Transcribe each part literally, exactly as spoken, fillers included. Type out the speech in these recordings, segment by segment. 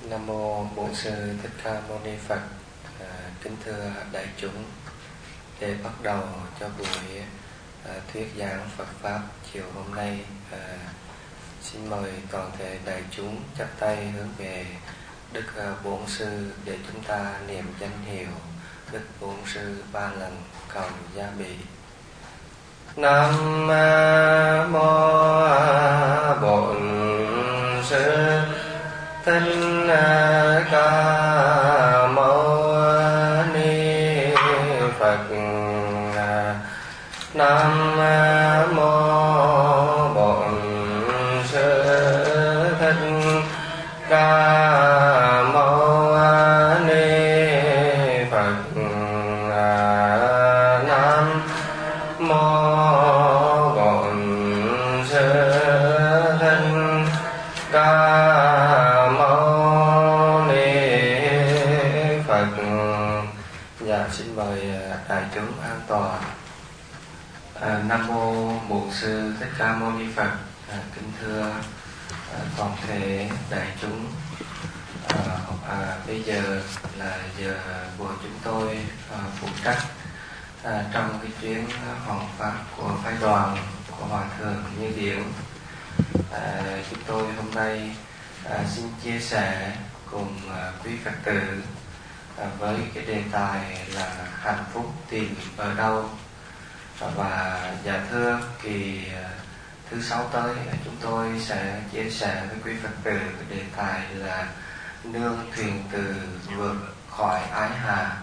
Nam mô Bổn Sư Thích Ca Mâu Ni Phật. À, kính thưa đại chúng, để bắt đầu cho buổi à, thuyết giảng Phật pháp chiều hôm nay, à, xin mời toàn thể đại chúng chắp tay hướng về Đức à, Bổn Sư để chúng ta niệm danh hiệu Đức Bổn Sư ba lần cầu gia bị. Nam mô Bổn Sư Thích Ca Mâu Ni Phật. Nam mô Bổn Sư Thích Ca Mâu Ni Phật. Nam mô Bổn Sư Thích Ca Mâu Ni Phật. Dạ, xin mời đại chúng an toàn. À, Nam mô Bổn Sư Thích Ca Mâu Ni Phật. À, kính thưa à, toàn thể đại chúng, à, à, bây giờ là giờ của chúng tôi à, phụ trách à, trong cái chuyến hoằng pháp của phái đoàn của Hòa Thượng Như Điển. À, chúng tôi hôm nay à, xin chia sẻ cùng à, quý Phật tử à, với cái đề tài là hạnh phúc tìm ở đâu. Và dạ thưa, kỳ thứ sáu tới chúng tôi sẽ chia sẻ với quý Phật tử cái đề tài là nương thuyền từ vượt khỏi ái hà.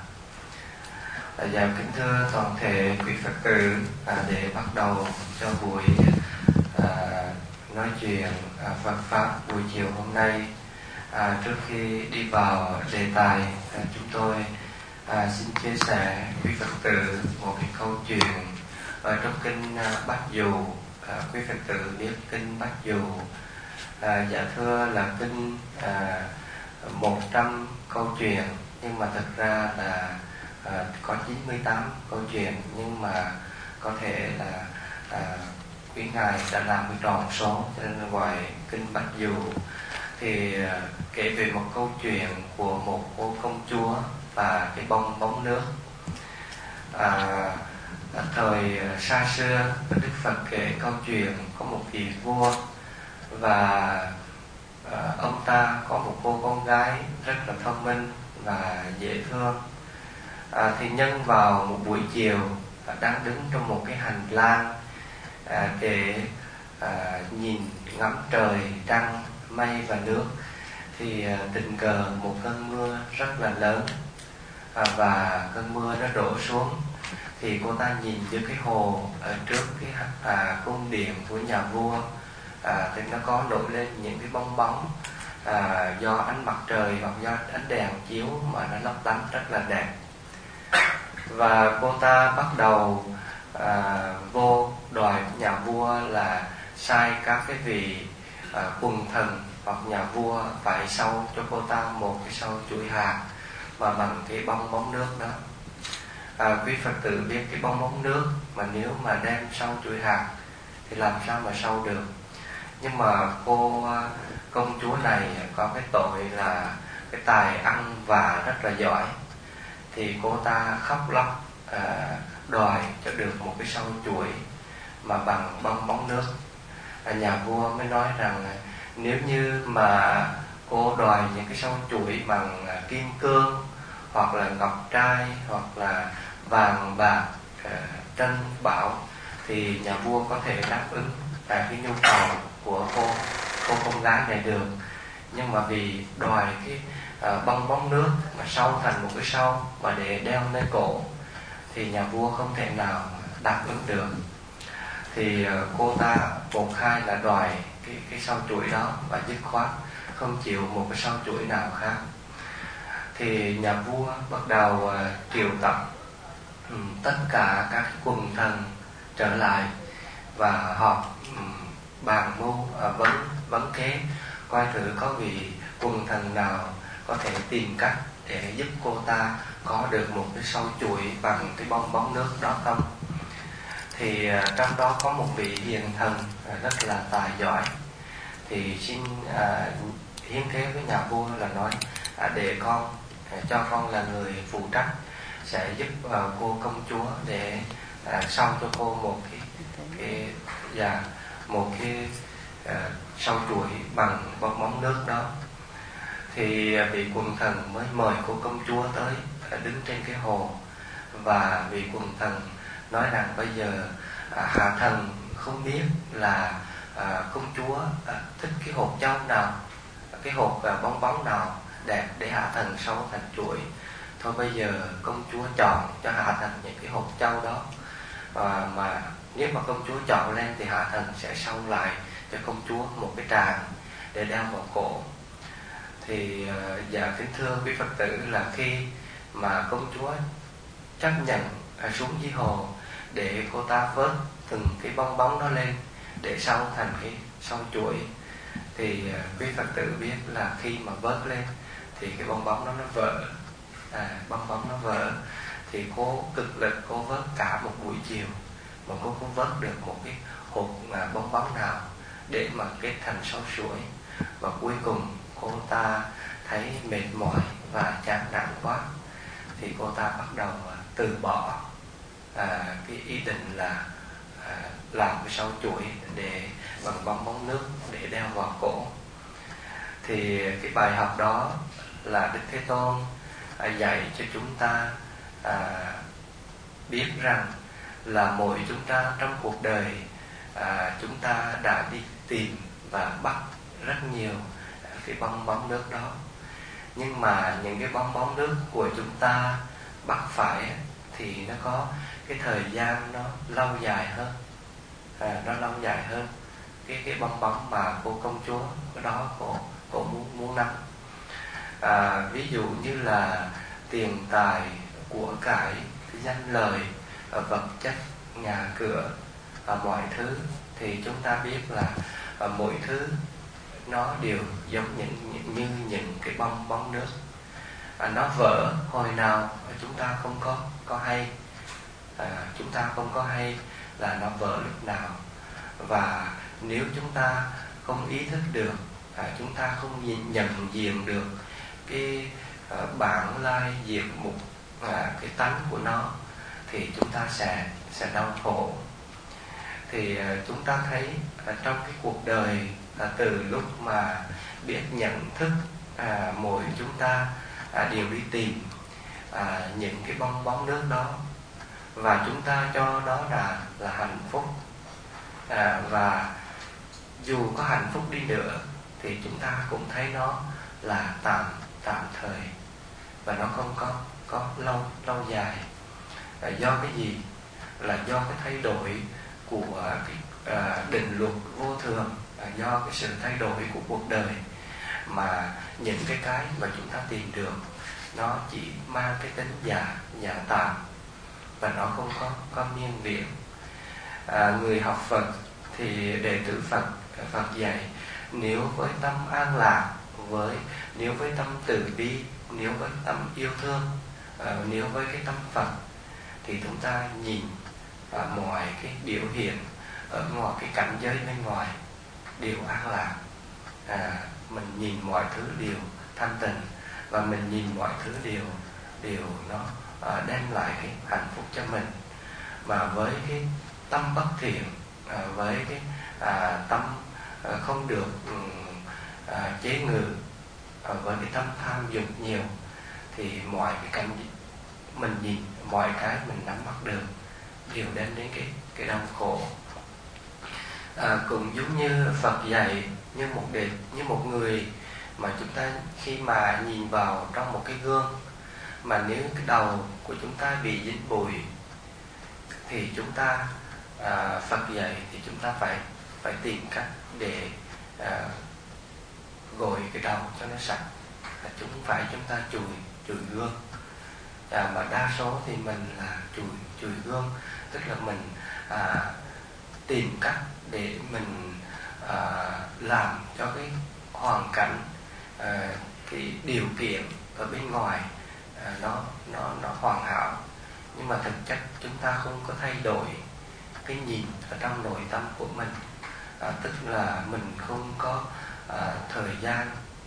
Dạ kính thưa toàn thể quý Phật tử, à, để bắt đầu cho buổi à, nói chuyện à, Phật pháp buổi chiều hôm nay, à, trước khi đi vào đề tài, à, chúng tôi à, xin chia sẻ quý Phật tử một cái câu chuyện ở trong kinh à, Bát Dụ. À, quý Phật tử biết kinh Bát Dụ, à, dạ thưa là kinh à, một trăm câu chuyện, nhưng mà thực ra là à, có chín mươi tám câu chuyện, nhưng mà có thể là à, quý ngài đã làm cái tròn số cho nên là gọi kinh Bát Dụ. Thì à, kể về một câu chuyện của một cô công chúa và cái bông bóng nước. À, Ở thời xa xưa, Đức Phật kể câu chuyện có một vị vua và à, ông ta có một cô con gái rất là thông minh và dễ thương. À, thì nhân vào một buổi chiều, à, đang đứng trong một cái hành lang à, để à, nhìn ngắm trời, trăng, mây và nước, thì à, tình cờ một cơn mưa rất là lớn, à, và cơn mưa nó đổ xuống. Thì cô ta nhìn dưới cái hồ ở trước cái à, cung điện của nhà vua, à, thì nó có nổi lên những cái bong bóng à, do ánh mặt trời hoặc do ánh đèn chiếu mà nó lấp lánh rất là đẹp. Và cô ta bắt đầu à, vô đòi nhà vua là sai các cái vị à, quần thần hoặc nhà vua phải sâu cho cô ta một cái sâu chuỗi hạt mà bằng cái bong bóng nước đó. À, quý Phật tử biết cái bong bóng nước mà nếu mà đem sâu chuỗi hạt thì làm sao mà sâu được. Nhưng mà cô công chúa này có cái tội là cái tài ăn và rất là giỏi, thì cô ta khóc lóc à, đòi cho được một cái sâu chuỗi mà bằng bong bóng nước. À, nhà vua mới nói rằng nếu như mà cô đòi những cái sâu chuỗi bằng à, kim cương hoặc là ngọc trai hoặc là vàng bạc, à, trân bảo, thì nhà vua có thể đáp ứng à, cái nhu cầu của cô cô con gái này được. Nhưng mà vì đòi cái à, bong bóng nước mà sâu thành một cái sâu mà để đeo lên cổ thì nhà vua không thể nào đáp ứng được. Thì à, cô ta một khai là đòi cái cái sâu chuỗi đó và dứt khoát không chịu một cái sâu chuỗi nào khác. Thì nhà vua bắt đầu uh, triệu tập um, tất cả các quần thần trở lại và họp um, bàn mưu uh, vấn vấn kế, coi thử có vị quần thần nào có thể tìm cách để giúp cô ta có được một cái sâu chuỗi bằng cái bong bóng nước đó không. Thì uh, trong đó có một vị hiền thần uh, rất là tài giỏi, thì xin uh, hiến thế với nhà vua là nói à, để con à, cho con là người phụ trách, sẽ giúp à, cô công chúa để à, xong cho cô một cái cái dạ một cái à, sâu chuỗi bằng bong bóng nước đó. Thì à, vị quần thần mới mời cô công chúa tới à, đứng trên cái hồ, và vị quần thần nói rằng bây giờ à, hạ thần không biết là à, công chúa à, thích cái hộp châu nào, cái hộp à, bong bóng nào đẹp để hạ thần sâu thành chuỗi. Thôi bây giờ công chúa chọn cho hạ thần những cái hộp châu đó, à, mà nếu mà công chúa chọn lên thì hạ thần sẽ sâu lại cho công chúa một cái tràng để đeo vào cổ. Thì à, dạ kính thưa quý Phật tử, là khi mà công chúa chấp nhận à, xuống dưới hồ để cô ta vớt từng cái bong bóng đó lên để sâu thành cái sâu chuỗi, thì à, quý Phật tử biết là khi mà vớt lên thì cái bong bóng đó nó vỡ, à, bong bóng nó vỡ. Thì cô cực lực cô vớt cả một buổi chiều mà cô không vớt được một cái hộp à, bong bóng nào để mà kết thành sâu chuỗi. Và cuối cùng cô ta thấy mệt mỏi và chán nản quá, thì cô ta bắt đầu từ bỏ à, cái ý định là à, làm cái sâu chuỗi để bằng bong bóng nước để đeo vào cổ. Thì cái bài học đó là Đức Thế Tôn à, dạy cho chúng ta à, biết rằng là mỗi chúng ta trong cuộc đời à, chúng ta đã đi tìm và bắt rất nhiều cái bong bóng nước đó, nhưng mà những cái bong bóng nước của chúng ta bắt phải thì nó có cái thời gian nó lâu dài hơn, à, nó lâu dài hơn cái cái bong bóng mà cô công chúa đó cô cô muốn muốn nắm. À, ví dụ như là tiền tài, của cải, danh lợi, vật chất, nhà cửa, à, mọi thứ, thì chúng ta biết là à, mỗi thứ nó đều giống những như những cái bong bóng nước, à, nó vỡ hồi nào chúng ta không có có hay, à, chúng ta không có hay là nó vỡ lúc nào. Và nếu chúng ta không ý thức được, à, chúng ta không nhìn, nhận diện được cái à, bản lai diệt mục, à, cái tánh của nó, thì chúng ta sẽ sẽ đau khổ. Thì à, chúng ta thấy à, trong cái cuộc đời à, từ lúc mà biết nhận thức, à, mỗi chúng ta à, đều đi tìm à, những cái bong bóng nước đó, và chúng ta cho đó là là hạnh phúc, à, và dù có hạnh phúc đi nữa thì chúng ta cũng thấy nó là tạm tạm thời, và nó không có có lâu lâu dài. À, do cái gì? Là do cái thay đổi của cái à, định luật vô thường, à, do cái sự thay đổi của cuộc đời, mà những cái cái mà chúng ta tìm được nó chỉ mang cái tính giả giả tạm, và nó không có có miên viễn. À, người học Phật thì đệ tử Phật, Phật dạy nếu với tâm an lạc, với nếu với tâm từ bi, nếu với tâm yêu thương, à, nếu với cái tâm Phật, thì chúng ta nhìn à, mọi cái biểu hiện ở ngoài cái cảnh giới bên ngoài đều an lạc, à, mình nhìn mọi thứ đều thanh tịnh, và mình nhìn mọi thứ đều đều nó à, đem lại cái hạnh phúc cho mình. Mà với cái tâm bất thiện, à, với cái à, tâm à, không được à, chế ngự, à, với cái tâm tham dục nhiều, thì mọi cái cảnh mình nhìn, mọi cái mình nắm bắt được đều đem đến cái cái đau khổ. À, cũng giống như Phật dạy như một đề, như một người mà chúng ta khi mà nhìn vào trong một cái gương, mà nếu cái đầu của chúng ta bị dính bụi thì chúng ta à, Phật dạy thì chúng ta phải phải tìm cách để à, gội cái đầu cho nó sạch. À, chúng phải chúng ta chùi chùi gương. À, mà đa số thì mình là chùi chùi gương, tức là mình à, tìm cách để mình à, làm cho cái hoàn cảnh, à, cái điều kiện ở bên ngoài à, nó nó nó hoàn hảo, nhưng mà thực chất chúng ta không có thay đổi cái nhìn ở trong nội tâm của mình. À, tức là mình không có à, thời gian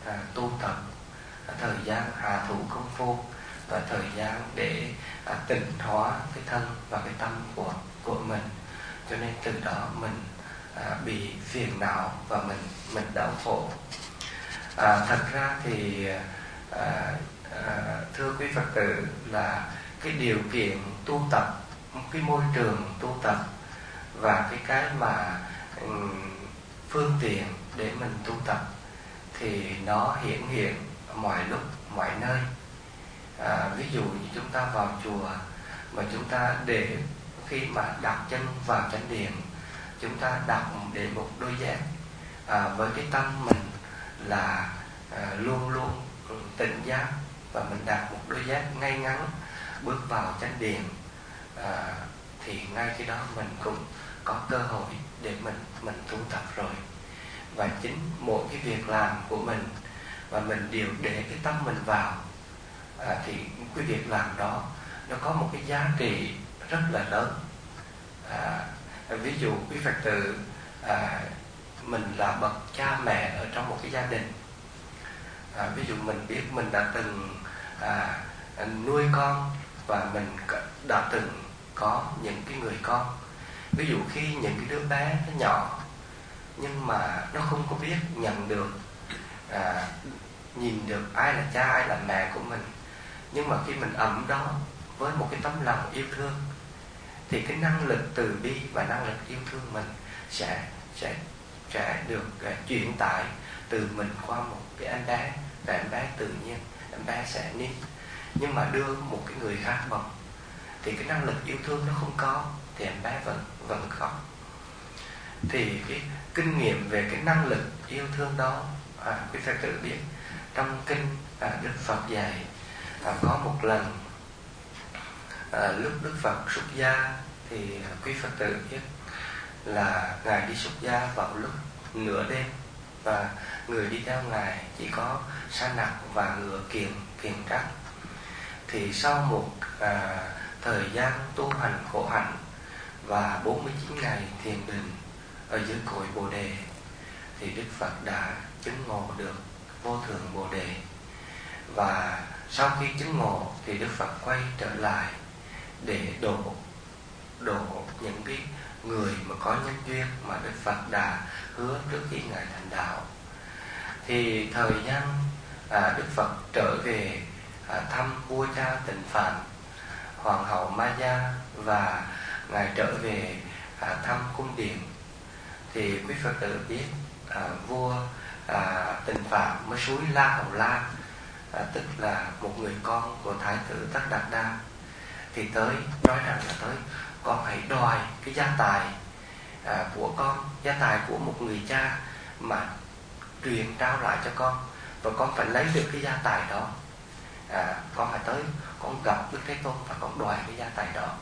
à, tu tập, à, thời gian hạ thủ công phu, và thời gian để à, tịnh hóa cái thân và cái tâm của của mình. Cho nên từ đó mình à, bị phiền não và mình mình đau khổ. À, thật ra thì à, à, thưa quý Phật tử, là cái điều kiện tu tập, cái môi trường tu tập và cái cái mà um, phương tiện để mình tu tập thì nó hiển hiện mọi lúc mọi nơi. À, ví dụ như chúng ta vào chùa mà chúng ta để khi mà đặt chân vào chánh điện, chúng ta đặt để một đôi dép à, với cái tâm mình là à, luôn luôn tỉnh giác, và mình đặt một đôi dép ngay ngắn bước vào chánh điện, à, thì ngay khi đó mình cũng có cơ hội để mình mình tu tập rồi. Và chính mỗi cái việc làm của mình và mình đều để cái tâm mình vào, à, thì cái việc làm đó nó có một cái giá trị rất là lớn. À, ví dụ quý Phật tử, à, mình là bậc cha mẹ ở trong một cái gia đình, à, ví dụ mình biết mình đã từng à, nuôi con và mình đã từng có những cái người con. Ví dụ khi những cái đứa bé nó nhỏ nhưng mà nó không có biết nhận được, à, nhìn được ai là cha ai là mẹ của mình, nhưng mà khi mình ấm đó với một cái tấm lòng yêu thương thì cái năng lực từ bi và năng lực yêu thương mình sẽ sẽ sẽ được uh, chuyển tải từ mình qua một cái em bé, và em bé tự nhiên em bé sẽ nín. Nhưng mà đưa một cái người khác vào thì cái năng lực yêu thương nó không có, thì em bé vẫn vẫn khóc. Thì cái kinh nghiệm về cái năng lực yêu thương đó, à, quý Phật tử biết trong kinh à, Đức Phật dạy, à, có một lần à, lúc Đức Phật xuất gia thì quý Phật tử biết là ngài đi xuất gia vào lúc nửa đêm, và người đi theo ngài chỉ có sa nặc và ngựa kiền kiền trắc. Thì sau một à, thời gian tu hành khổ hạnh và bốn mươi chín ngày thiền định ở dưới cội Bồ Đề, thì Đức Phật đã chứng ngộ được vô thượng Bồ Đề. Và sau khi chứng ngộ thì Đức Phật quay trở lại để độ độ những cái người mà có nhân duyên mà Đức Phật đã hứa trước khi ngài thành đạo. Thì thời gian à, Đức Phật trở về à, thăm vua cha Tịnh Phạn, hoàng hậu Maya, và ngài trở về à, thăm cung điện, thì quý Phật tử biết à, vua à, Tịnh Phạn mới suối La Hầu La, à, tức là một người con của thái tử Tất Đạt Đa, thì tới nói rằng là tới con hãy đòi cái gia tài à, của con, gia tài của một người cha mà truyền trao lại cho con, và con phải lấy được cái gia tài đó. À, con phải tới con gặp Đức Thế Tôn và con đòi cái gia tài đó.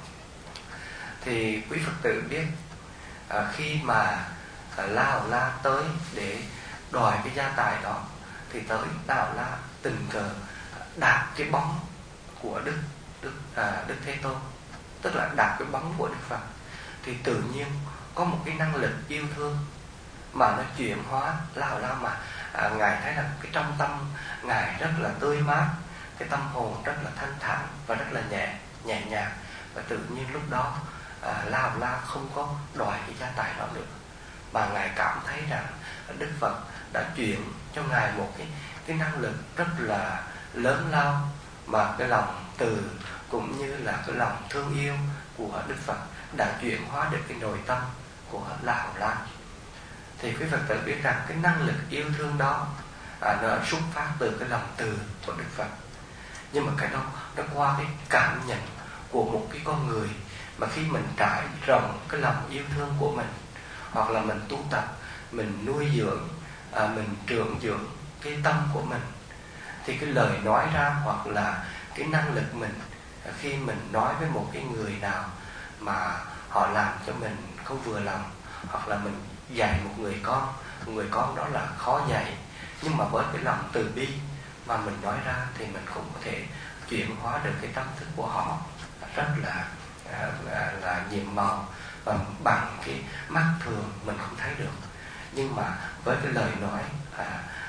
Thì quý Phật tử biết à, khi mà à, La Hầu La tới để đòi cái gia tài đó, thì tới La Hầu La tình cờ đạp cái bóng của Đức Đức à, Đức Thế Tôn, tức là đạp cái bóng của Đức Phật, thì tự nhiên có một cái năng lực yêu thương mà nó chuyển hóa La Hầu La, mà à, ngài thấy rằng cái trong tâm ngài rất là tươi mát, cái tâm hồn rất là thanh thản và rất là nhẹ nhẹ nhàng, và tự nhiên lúc đó à, La Hầu La không có đòi cái gia tài đó nữa, mà ngài cảm thấy rằng Đức Phật đã chuyển cho ngài một cái cái năng lực rất là lớn lao, mà cái lòng từ cũng như là cái lòng thương yêu của Đức Phật đã chuyển hóa được cái nội tâm của La Hầu La. Thì quý Phật tử biết rằng cái năng lực yêu thương đó à, nó xuất phát từ cái lòng từ của Đức Phật. Nhưng mà cái đó nó qua cái cảm nhận của một cái con người, mà khi mình trải rộng cái lòng yêu thương của mình, hoặc là mình tu tập, mình nuôi dưỡng, à, mình trưởng dưỡng cái tâm của mình, thì cái lời nói ra hoặc là cái năng lực mình, khi mình nói với một cái người nào mà họ làm cho mình không vừa lòng, hoặc là mình dạy một người con, một người con đó là khó dạy, nhưng mà với cái lòng từ bi mà mình nói ra thì mình cũng có thể chuyển hóa được cái tâm thức của họ rất là là, là nhiệm màu, và bằng cái mắt thường mình không thấy được. Nhưng mà với cái lời nói à,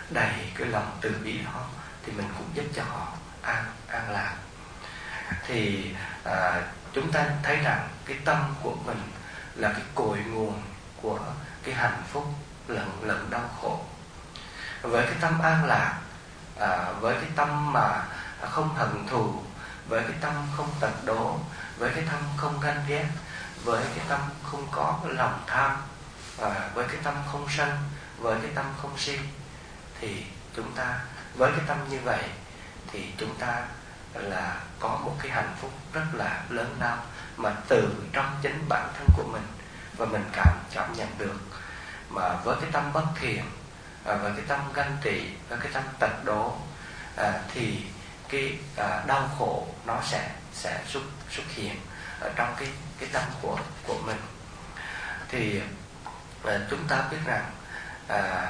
đầy cái lòng từ bi đó, thì mình cũng giúp cho họ an an lạc. Thì à, chúng ta thấy rằng cái tâm của mình là cái cội nguồn của cái hạnh phúc lẫn lẫn đau khổ. Với cái tâm an lạc, à, với cái tâm mà không hận thù, với cái tâm không tật đố, với cái tâm không ganh ghét, với cái tâm không có lòng tham, à, với cái tâm không sân, với cái tâm không si, thì chúng ta với cái tâm như vậy thì chúng ta là có một cái hạnh phúc rất là lớn lao mà từ trong chính bản thân của mình và mình cảm cảm nhận được. Mà với cái tâm bất thiện, à, với cái tâm ganh tị, với cái tâm tật đố, à, thì cái à, đau khổ nó sẽ sẽ xuất xuất hiện ở trong cái cái tâm của của mình. Thì à, chúng ta biết rằng à,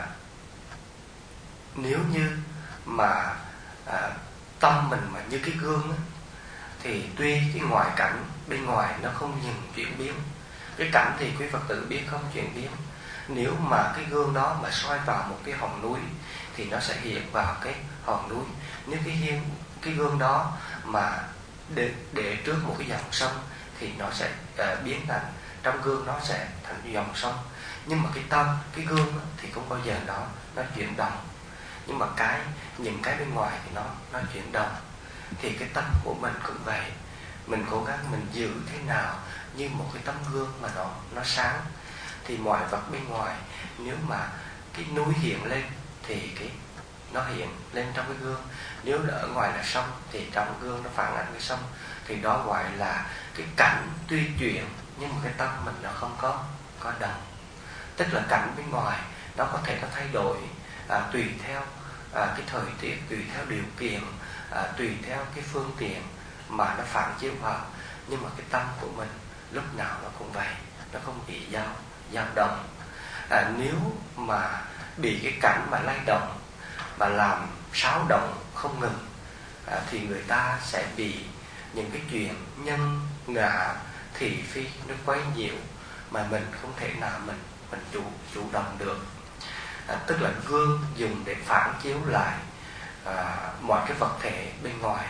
nếu như mà à, tâm mình mà như cái gương á, thì tuy cái ngoại cảnh bên ngoài nó không ngừng chuyển biến, cái cảnh thì quý Phật tử biết không chuyển biến, nếu mà cái gương đó mà soi vào một cái hòn núi thì nó sẽ hiện vào cái hòn núi. Nếu cái hiên cái gương đó mà để, để trước một cái dòng sông thì nó sẽ uh, biến thành, trong gương nó sẽ thành dòng sông. Nhưng mà cái tâm, cái gương thì không bao giờ nó nó chuyển động. Nhưng mà cái những cái bên ngoài thì nó nó chuyển động. Thì cái tâm của mình cũng vậy, mình cố gắng mình giữ thế nào như một cái tấm gương mà nó nó sáng, thì mọi vật bên ngoài nếu mà cái núi hiện lên thì cái nó hiện lên trong cái gương. Nếu ở ngoài là sông thì trong gương nó phản ánh cái sông. Thì đó gọi là cái cảnh tuy chuyển nhưng mà cái tâm mình nó không có có đồng. Tức là cảnh bên ngoài nó có thể nó thay đổi à, tùy theo à, cái thời tiết, tùy theo điều kiện, à, tùy theo cái phương tiện mà nó phản chiếu vào. Nhưng mà cái tâm của mình lúc nào nó cũng vậy, nó không bị dao dao động. À, nếu mà bị cái cảnh mà lay động mà làm xáo động không ngừng, à, thì người ta sẽ bị những cái chuyện nhân ngã thị phi nó quấy nhiễu mà mình không thể nào mình mình chủ chủ động được. À, tức là gương dùng để phản chiếu lại à, mọi cái vật thể bên ngoài.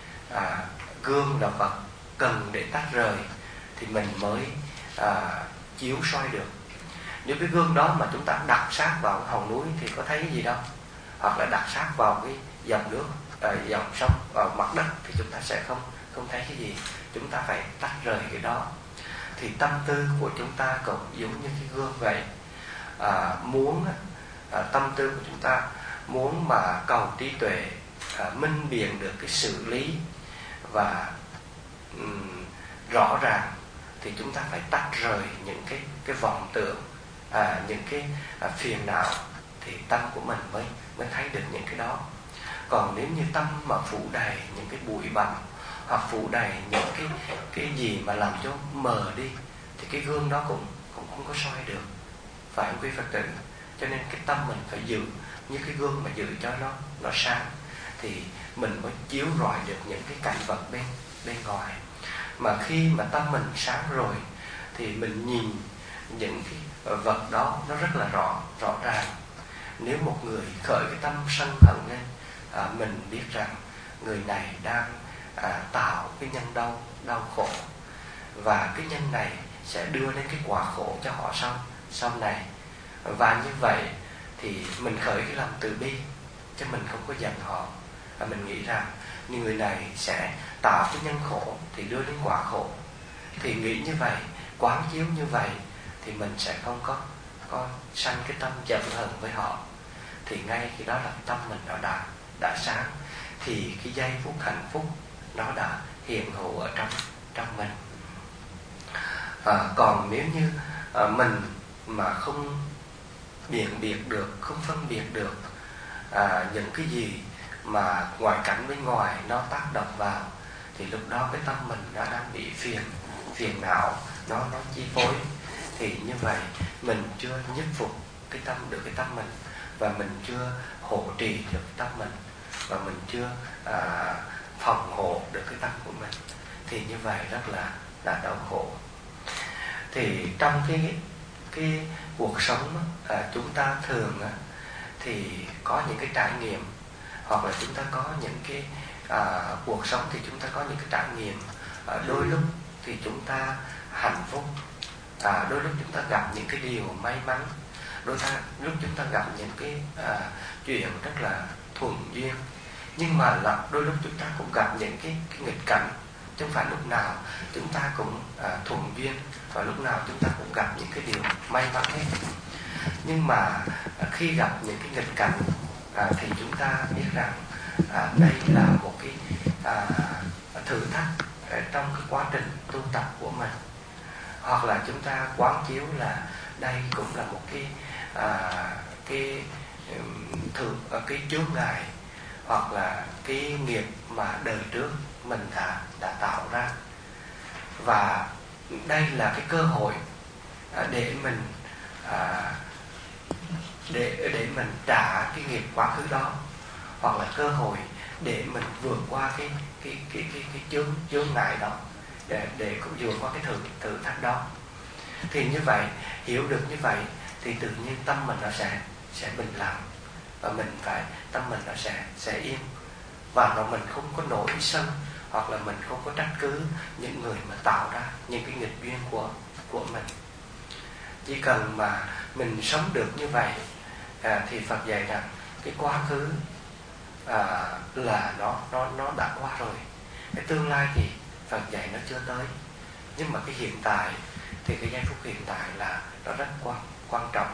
À, gương là vật cần để tách rời thì mình mới à, chiếu soi được. Nếu cái gương đó mà chúng ta đặt sát vào cái hòn núi thì có thấy cái gì đâu, hoặc là đặt sát vào cái dòng nước, à, dòng sông, vào mặt đất thì chúng ta sẽ không không thấy cái gì. Chúng ta phải tách rời cái đó. Thì tâm tư của chúng ta cũng giống như cái gương vậy. À, muốn à, tâm tư của chúng ta muốn mà cầu trí tuệ, à, minh biện được cái xử lý và um, rõ ràng, thì chúng ta phải tách rời những cái cái vọng tưởng, à, những cái à, phiền não, thì tâm của mình mới mới thấy được những cái đó. Còn nếu như tâm mà phủ đầy những cái bụi bặm hoặc phủ đầy những cái cái gì mà làm cho mờ đi thì cái gương đó cũng cũng không có soi được, phải không quý Phật tử? Cho nên cái tâm mình phải giữ như cái gương mà giữ cho nó nó sáng, thì mình mới chiếu rọi được những cái cảnh vật bên bên ngoài. Mà khi mà tâm mình sáng rồi thì mình nhìn những cái vật đó nó rất là rõ rõ ràng. Nếu một người khởi cái tâm sân hận lên, à, mình biết rằng người này đang à, tạo cái nhân đau đau khổ, và cái nhân này sẽ đưa đến cái quả khổ cho họ sau sau này. Và như vậy thì mình khởi cái lòng từ bi, chứ mình không có giận họ. Và mình nghĩ rằng người này sẽ tạo cái nhân khổ thì đưa đến quả khổ. Thì nghĩ như vậy, quán chiếu như vậy, thì mình sẽ không có có sanh cái tâm giận hờn với họ. Thì ngay khi đó là tâm mình nó đã đã sáng, thì cái giây phút hạnh phúc nó đã hiện hữu ở trong trong mình. À, còn nếu như à, mình mà không biện biệt được, không phân biệt được à, những cái gì mà ngoại cảnh bên ngoài nó tác động vào, thì lúc đó cái tâm mình nó đang bị phiền phiền não, nó nó chi phối. Thì như vậy mình chưa nhất phục cái tâm được cái tâm mình, và mình chưa hộ trì được cái tâm mình, và mình chưa à, phòng hộ được cái tâm của mình. Thì như vậy rất là là đau khổ. Thì trong cái cái cuộc sống à, chúng ta thường à, thì có những cái trải nghiệm, hoặc là chúng ta có những cái à, cuộc sống thì chúng ta có những cái trải nghiệm. À, đôi lúc thì chúng ta hạnh phúc, à, đôi lúc chúng ta gặp những cái điều may mắn, đôi ta, lúc chúng ta gặp những cái à, chuyện rất là thuận duyên. Nhưng mà là đôi lúc chúng ta cũng gặp những cái, cái nghịch cảnh. Chứ không phải lúc nào chúng ta cũng à, thuận duyên, và lúc nào chúng ta cũng gặp những cái điều may mắn hết. Nhưng mà à, khi gặp những cái nghịch cảnh à, thì chúng ta biết rằng à, đây là một cái à, thử thách trong cái quá trình tu tập của mình. Hoặc là chúng ta quán chiếu là đây cũng là một cái à, cái thường cái chướng ngại, hoặc là cái nghiệp mà đời trước mình đã đã tạo ra, và đây là cái cơ hội à, để mình à, để để mình trả cái nghiệp quá khứ đó, hoặc là cơ hội để mình vượt qua cái cái cái cái cái chướng chướng ngại đó, để để cũng vượt qua cái thử thử thách đó. Thì như vậy, hiểu được như vậy thì tự nhiên tâm mình nó sẽ sẽ bình lặng, và mình phải tâm mình nó sẽ sẽ yên, và nó mình không có nổi sân, hoặc là mình không có trách cứ những người mà tạo ra những cái nghịch duyên của của mình. Chỉ cần mà mình sống được như vậy à, thì Phật dạy rằng cái quá khứ à, là nó nó nó đã qua rồi. Cái tương lai thì Phật dạy nó chưa tới, nhưng mà cái hiện tại thì cái giây phút hiện tại là nó rất quan quan trọng.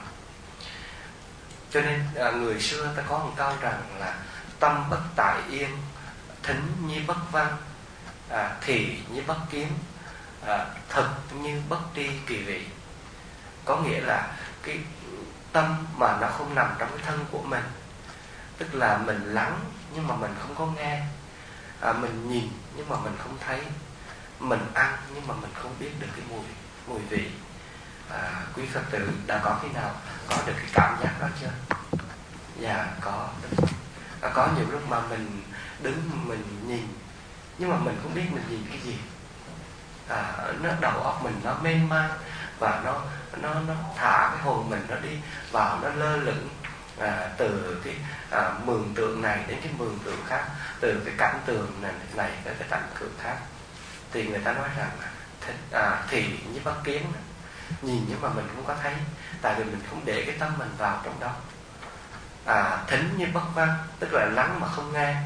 Cho nên à, người xưa ta có một câu rằng là tâm bất tại yên, thính như bất văn, à, thì như bất kiến, à, thực như bất tri kỳ vị. Có nghĩa là cái tâm mà nó không nằm trong cái thân của mình, tức là mình lắng nhưng mà mình không có nghe, à, mình nhìn nhưng mà mình không thấy, mình ăn nhưng mà mình không biết được cái mùi mùi vị. À, quý Phật tử đã có khi nào có được cái cảm giác đó chưa? Dạ có. À, có nhiều lúc mà mình đứng mình nhìn nhưng mà mình không biết mình nhìn cái gì. À, nó đầu óc mình nó mênh mang, và nó nó nó thả cái hồn mình nó đi vào, nó lơ lửng à, từ cái à, mường tượng này đến cái mường tượng khác, từ cái cảnh tường này này tới cái cảnh tượng khác. Thì người ta nói rằng thì, à, thì như bất kiến, nhìn nhưng mà mình không có thấy, tại vì mình không để cái tâm mình vào trong đó. À, thính như bất văn, tức là lắng mà không nghe.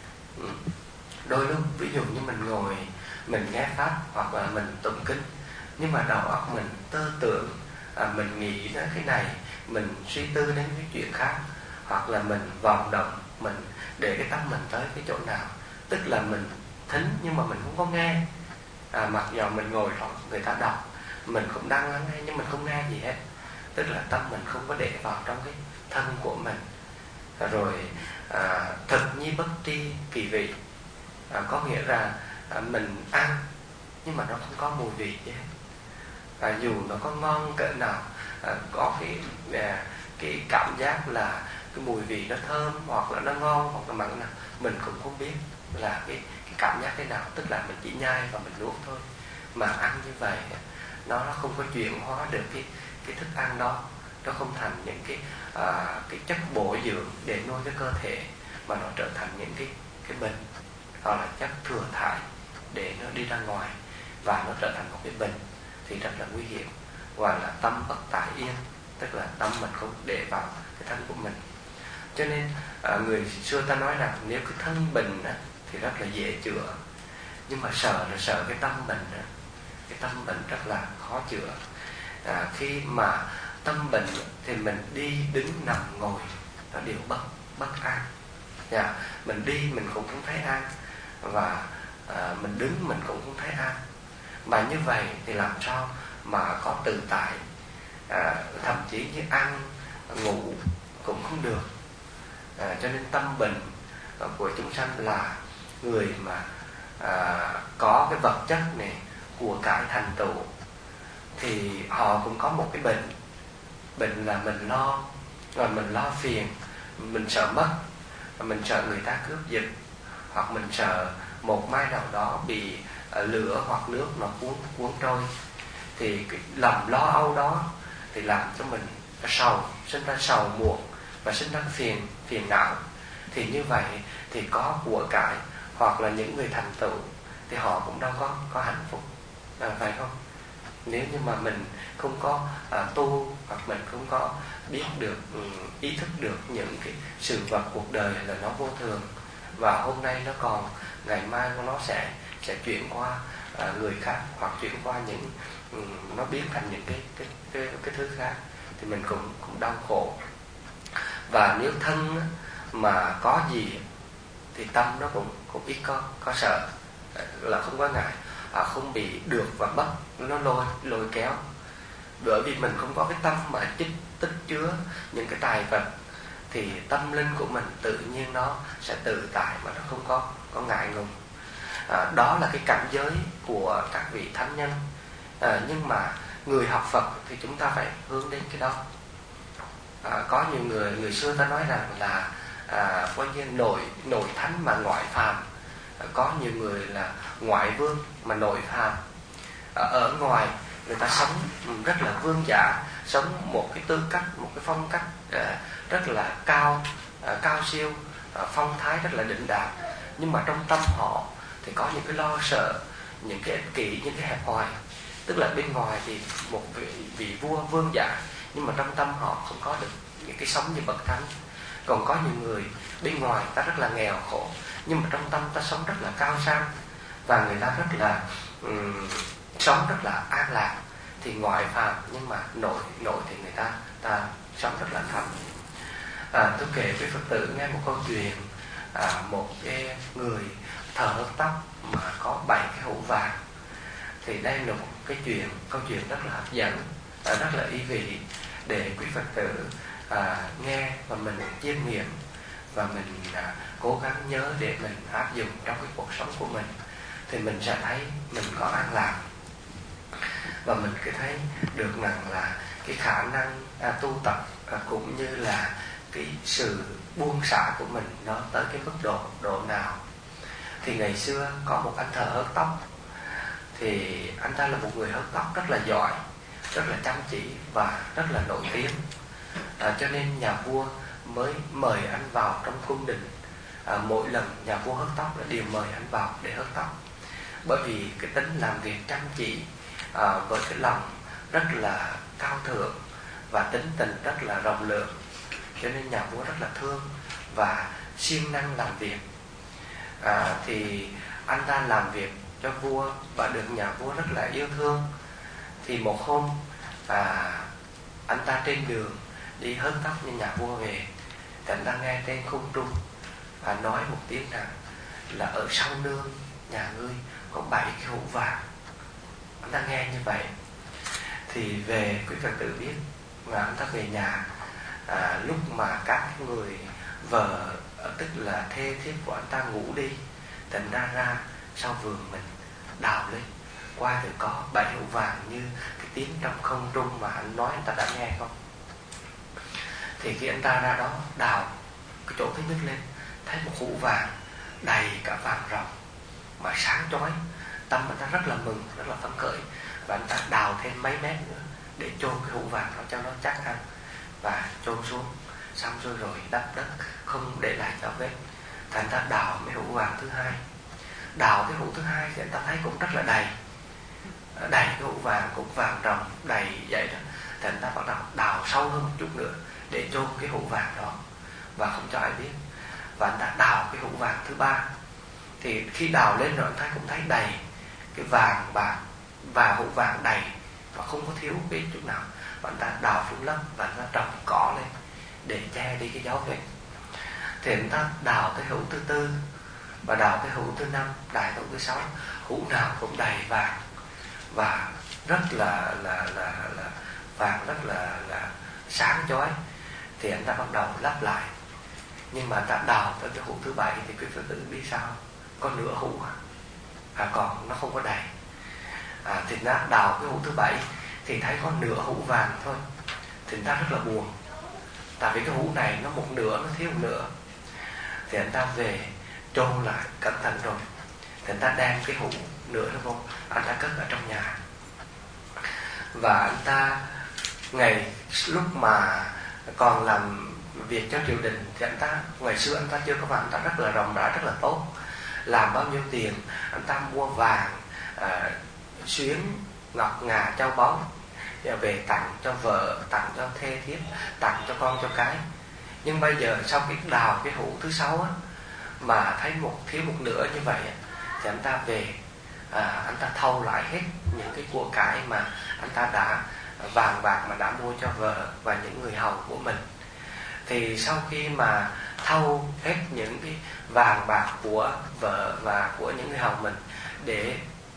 Đôi lúc ví dụ như mình ngồi mình nghe pháp, hoặc là mình tụng kinh, nhưng mà đầu óc mình tư tưởng, à, mình nghĩ đến cái này, mình suy tư đến cái chuyện khác, hoặc là mình vọng động, mình để cái tâm mình tới cái chỗ nào, tức là mình thính nhưng mà mình không có nghe. À, mặc dù mình ngồi đó người ta đọc, mình cũng đang lắng nghe nhưng mình không nghe gì hết, tức là tâm mình không có để vào trong cái thân của mình. À, rồi à, thực như bất tri kỳ vị, à, có nghĩa là à, mình ăn nhưng mà nó không có mùi vị gì hết. À, dù nó có ngon cỡ nào, à, có cái à, cái cảm giác là cái mùi vị nó thơm, hoặc là nó ngon, hoặc là mặn nào, mình cũng không biết là cái, cái cảm giác thế nào, tức là mình chỉ nhai và mình nuốt thôi. Mà ăn như vậy nó nó không có chuyển hóa được cái cái thức ăn đó, nó không thành những cái à, cái chất bổ dưỡng để nuôi cái cơ thể, mà nó trở thành những cái cái bệnh, hoặc là chất thừa thải để nó đi ra ngoài, và nó trở thành một cái bệnh thì rất là nguy hiểm. Gọi là tâm bất tại yên, tức là tâm mình không để vào cái thân của mình. Cho nên à, người xưa ta nói rằng nếu cái thân bệnh á, thì rất là dễ chữa, nhưng mà sợ là sợ cái tâm bệnh á, cái tâm bệnh rất là khó chữa. À, khi mà tâm bệnh thì mình đi đứng nằm ngồi nó đều bất bất an. Dạ, mình đi mình cũng không thấy an, và à, mình đứng mình cũng không thấy an. Mà như vậy thì làm sao mà có tự tại, à, thậm chí như ăn ngủ cũng không được. À, cho nên tâm bệnh của chúng sanh là người mà à, có cái vật chất này, của cải thành tựu, thì họ cũng có một cái bệnh. Bệnh là mình lo, rồi mình lo phiền, mình sợ mất, mình sợ người ta cướp giật, hoặc mình sợ một mai nào đó bị uh, lửa hoặc nước nó cuốn cuốn trôi. Thì cái lòng lo âu đó thì làm cho mình sầu, sinh ra sầu muộn, và và sinh ra phiền phiền não, thì như vậy thì có của cải hoặc là những người thành tựu thì họ cũng đâu có có hạnh phúc, à, phải không? Nếu như mà mình không có à, tu, hoặc mình không có biết được, um, ý thức được những cái sự vật cuộc đời là nó vô thường, và hôm nay nó còn, ngày mai nó sẽ sẽ chuyển qua à, người khác, hoặc chuyển qua những um, nó biến thành những cái cái cái, cái thứ khác, thì mình cũng cũng đau khổ. Và nếu thân mà có gì thì tâm nó cũng cũng ít có có sợ, là không có ngại, à, không bị được và bất nó lôi lôi kéo. Bởi vì mình không có cái tâm mà tích tích chứa những cái tài vật, thì tâm linh của mình tự nhiên nó sẽ tự tại mà nó không có có ngại ngùng. À, đó là cái cảnh giới của các vị thánh nhân. À, nhưng mà người học Phật thì chúng ta phải hướng đến cái đó. À, có nhiều người người xưa ta nói rằng là à, coi như nội nội thánh mà ngoại phàm. À, có nhiều người là ngoại vương mà nội phàm. À, ở ngoài người ta sống rất là vương giả, sống một cái tư cách, một cái phong cách à, rất là cao, à, cao siêu, à, phong thái rất là đỉnh đạt. Nhưng mà trong tâm họ thì có những cái lo sợ, những cái ích kỷ, những cái hẹp hòi. Tức là bên ngoài thì một vị, vị vua vương giả, nhưng mà trong tâm họ không có được những cái sống như bậc thánh. Còn có những người bên ngoài ta rất là nghèo khổ, nhưng mà trong tâm ta sống rất là cao sang, và người ta rất là um, sống rất là an lạc. Thì ngoại phàm nhưng mà nội nội thì người ta ta sống rất là thầm. À, tôi kể với Phật tử nghe một câu chuyện, à, một cái người thợ hớt tóc mà có bảy cái hũ vàng. Thì đây là một cái chuyện câu chuyện rất là hấp dẫn, à, rất là ý vị để quý Phật tử à, nghe và mình chiêm nghiệm, và mình à, cố gắng nhớ để mình áp dụng trong cái cuộc sống của mình, thì mình sẽ thấy mình có an lạc, và mình cứ thấy được rằng là cái khả năng à, tu tập à, cũng như là cái sự buông xả của mình nó tới cái mức độ độ nào. Thì ngày xưa có một anh thợ hớt tóc, thì anh ta là một người hớt tóc rất là giỏi, rất là chăm chỉ và rất là nổi tiếng. À, cho nên nhà vua mới mời anh vào trong cung đình. À, mỗi lần nhà vua hớt tóc là đều mời anh vào để hớt tóc, bởi vì cái tính làm việc chăm chỉ à, với cái lòng rất là cao thượng và tính tình rất là rộng lượng, cho nên nhà vua rất là thương và siêng năng làm việc. À, thì anh ta làm việc cho vua và được nhà vua rất là yêu thương. Thì một hôm à, anh ta trên đường đi hớt tóc như nhà vua về, thì anh ta nghe trên khung trung và nói một tiếng rằng là ở sau nương nhà ngươi có bảy cái hũ vàng. Anh ta nghe như vậy thì về quý Phật tử biết, và anh ta về nhà à, lúc mà các người vợ, tức là thê thiếp của anh ta ngủ đi, thì anh ta ra sau vườn mình đào lên, qua thì có bảy hũ vàng như cái tiếng trong không trung mà anh nói anh ta đã nghe không. Thì khi anh ta ra đó đào cái chỗ thứ nhất lên, thấy một hũ vàng đầy cả vàng ròng mà sáng chói. Tâm anh ta rất là mừng, rất là phấn khởi, và anh ta đào thêm mấy mét nữa để chôn cái hũ vàng đó cho nó chắc ăn, và chôn xuống xong rồi rồi đắp đất không để lại dấu vết. Thì anh ta đào mấy hũ vàng thứ hai. Đào cái hũ thứ hai thì anh ta thấy cũng rất là đầy, đầy cái hũ vàng cũng vàng ròng đầy vậy đó. Thì anh ta bắt đầu đào sâu hơn một chút nữa để chôn cái hũ vàng đó và không cho ai biết. Và anh ta đào cái hũ vàng thứ ba. Thì khi đào lên rồi anh ta cũng thấy đầy cái vàng bạc, và hũ vàng đầy và không có thiếu cái chút nào. Và anh ta đào xuống lấp và anh ta trồng cỏ lên để che đi cái dấu vết. Thì anh ta đào tới hũ thứ tư và đào tới hũ thứ năm, đào hũ thứ sáu, hũ nào cũng đầy vàng và rất là là là, là vàng rất là là sáng chói. Thì anh ta bắt đầu lắp lại. Nhưng mà anh ta đào tới cái hũ thứ bảy thì quý Phật tử biết sao? Có nửa hũ à, à còn nó không có đầy. À, thì nó đào cái hũ thứ bảy thì thấy có nửa hũ vàng thôi. Thì anh ta rất là buồn, tại vì cái hũ này nó một nửa, nó thiếu một nửa. Thì anh ta về chôn lại cẩn thận rồi. Thì anh ta đem cái hũ nửa nó vô, anh ta cất ở trong nhà. Và anh ta ngày lúc mà còn làm việc cho triều đình thì anh ta ngày xưa anh ta chưa có vàng, anh ta rất là rộng rãi, rất là tốt. Làm bao nhiêu tiền anh ta mua vàng, à, xuyến, ngọc ngà, châu báu về tặng cho vợ, tặng cho thê thiếp, tặng cho con cho cái. Nhưng bây giờ sau cái đào cái hũ thứ sáu á, mà thấy một thiếu một nửa như vậy á, thì anh ta về, à, anh ta thâu lại hết những cái của cải mà anh ta đã vàng bạc mà đã mua cho vợ và những người hầu của mình. Thì sau khi mà thâu hết những cái vàng bạc của vợ và của những người hầu mình để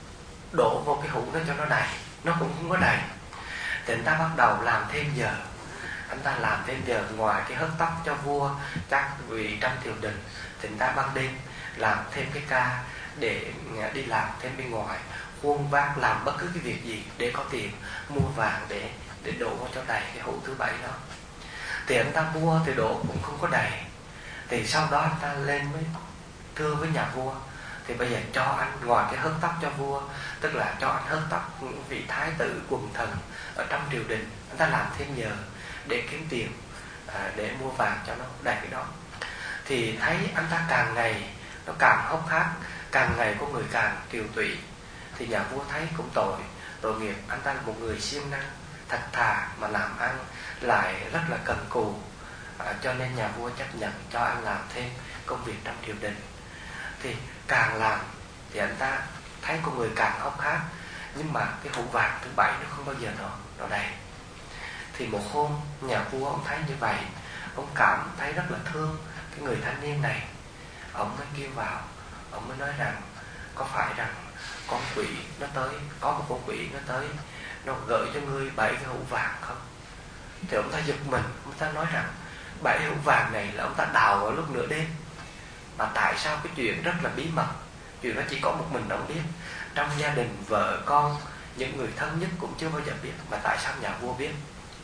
đổ vô cái hũ đó cho nó đầy, nó cũng không có đầy, thì anh ta bắt đầu làm thêm giờ. Anh ta làm thêm giờ, ngoài cái hớt tóc cho vua, các vị trong triều đình, thì anh ta ban đêm làm thêm cái ca để đi làm thêm bên ngoài, khuôn vác làm bất cứ cái việc gì để có tiền mua vàng để để đổ vào cho đầy cái hũ thứ bảy đó. Thì anh ta mua thì đổ cũng không có đầy. Thì sau đó anh ta lên mới thưa với nhà vua, thì bây giờ cho anh ngoài cái hớt tóc cho vua, tức là cho anh hớt tóc những vị thái tử quần thần ở trong triều đình, anh ta làm thêm giờ để kiếm tiền, à, để mua vàng cho nó đầy cái đó. Thì thấy anh ta càng ngày nó càng hốc hác, càng ngày có người càng tiều tụy. Thì nhà vua thấy cũng tội, tội nghiệp, anh ta là một người siêng năng, thật thà mà làm ăn lại rất là cần cù, à, cho nên nhà vua chấp nhận cho anh làm thêm công việc trong triều đình. Thì càng làm thì anh ta thấy con người càng hốc hác, nhưng mà cái hũ vàng thứ bảy nó không bao giờ nó nó đầy. Thì một hôm nhà vua ông thấy như vậy, ông cảm thấy rất là thương cái người thanh niên này. Ông mới kêu vào, ông mới nói rằng có phải rằng con quỷ nó tới, có một con quỷ nó tới, nó gửi cho ngươi bảy cái hũ vàng không? Thì ông ta giật mình, ông ta nói rằng bảy hũ vàng này là ông ta đào vào lúc nửa đêm, mà tại sao cái chuyện rất là bí mật, chuyện đó chỉ có một mình ông biết, trong gia đình vợ con những người thân nhất cũng chưa bao giờ biết, mà tại sao nhà vua biết?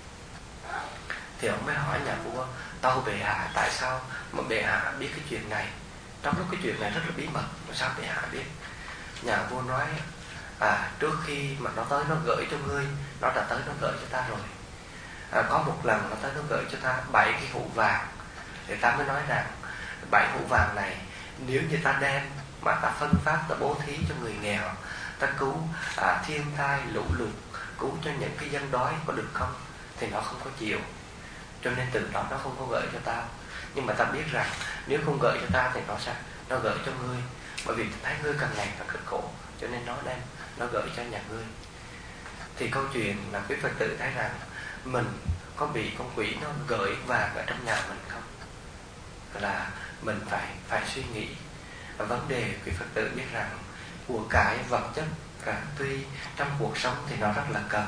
Thì ông mới hỏi nhà vua, tâu bệ hạ tại sao mà bệ hạ biết cái chuyện này, trong lúc cái chuyện này rất là bí mật, mà sao bệ hạ biết? Nhà vua nói, à trước khi mà nó tới nó gửi cho ngươi, nó đã tới nó gửi cho ta rồi. À, có một lần nó tới nó gửi cho ta bảy cái hũ vàng, thì ta mới nói rằng bảy hũ vàng này nếu như ta đem mà ta phân phát, ta bố thí cho người nghèo, ta cứu à, thiên tai lũ lụt, cứu cho những cái dân đói có được không? Thì nó không có chịu, cho nên từ đó nó không có gửi cho ta. Nhưng mà ta biết rằng nếu không gửi cho ta thì nó sẽ nó gửi cho ngươi, bởi vì thấy ngươi càng ngày càng cực khổ, cho nên nó đem nó gửi cho nhà ngươi. Thì câu chuyện là quý Phật tử thấy rằng mình có bị con quỷ nó gửi vàng ở trong nhà mình không, là mình phải phải suy nghĩ. Và vấn đề quý Phật tử biết rằng của cải vật chất à, tuy trong cuộc sống thì nó rất là cần,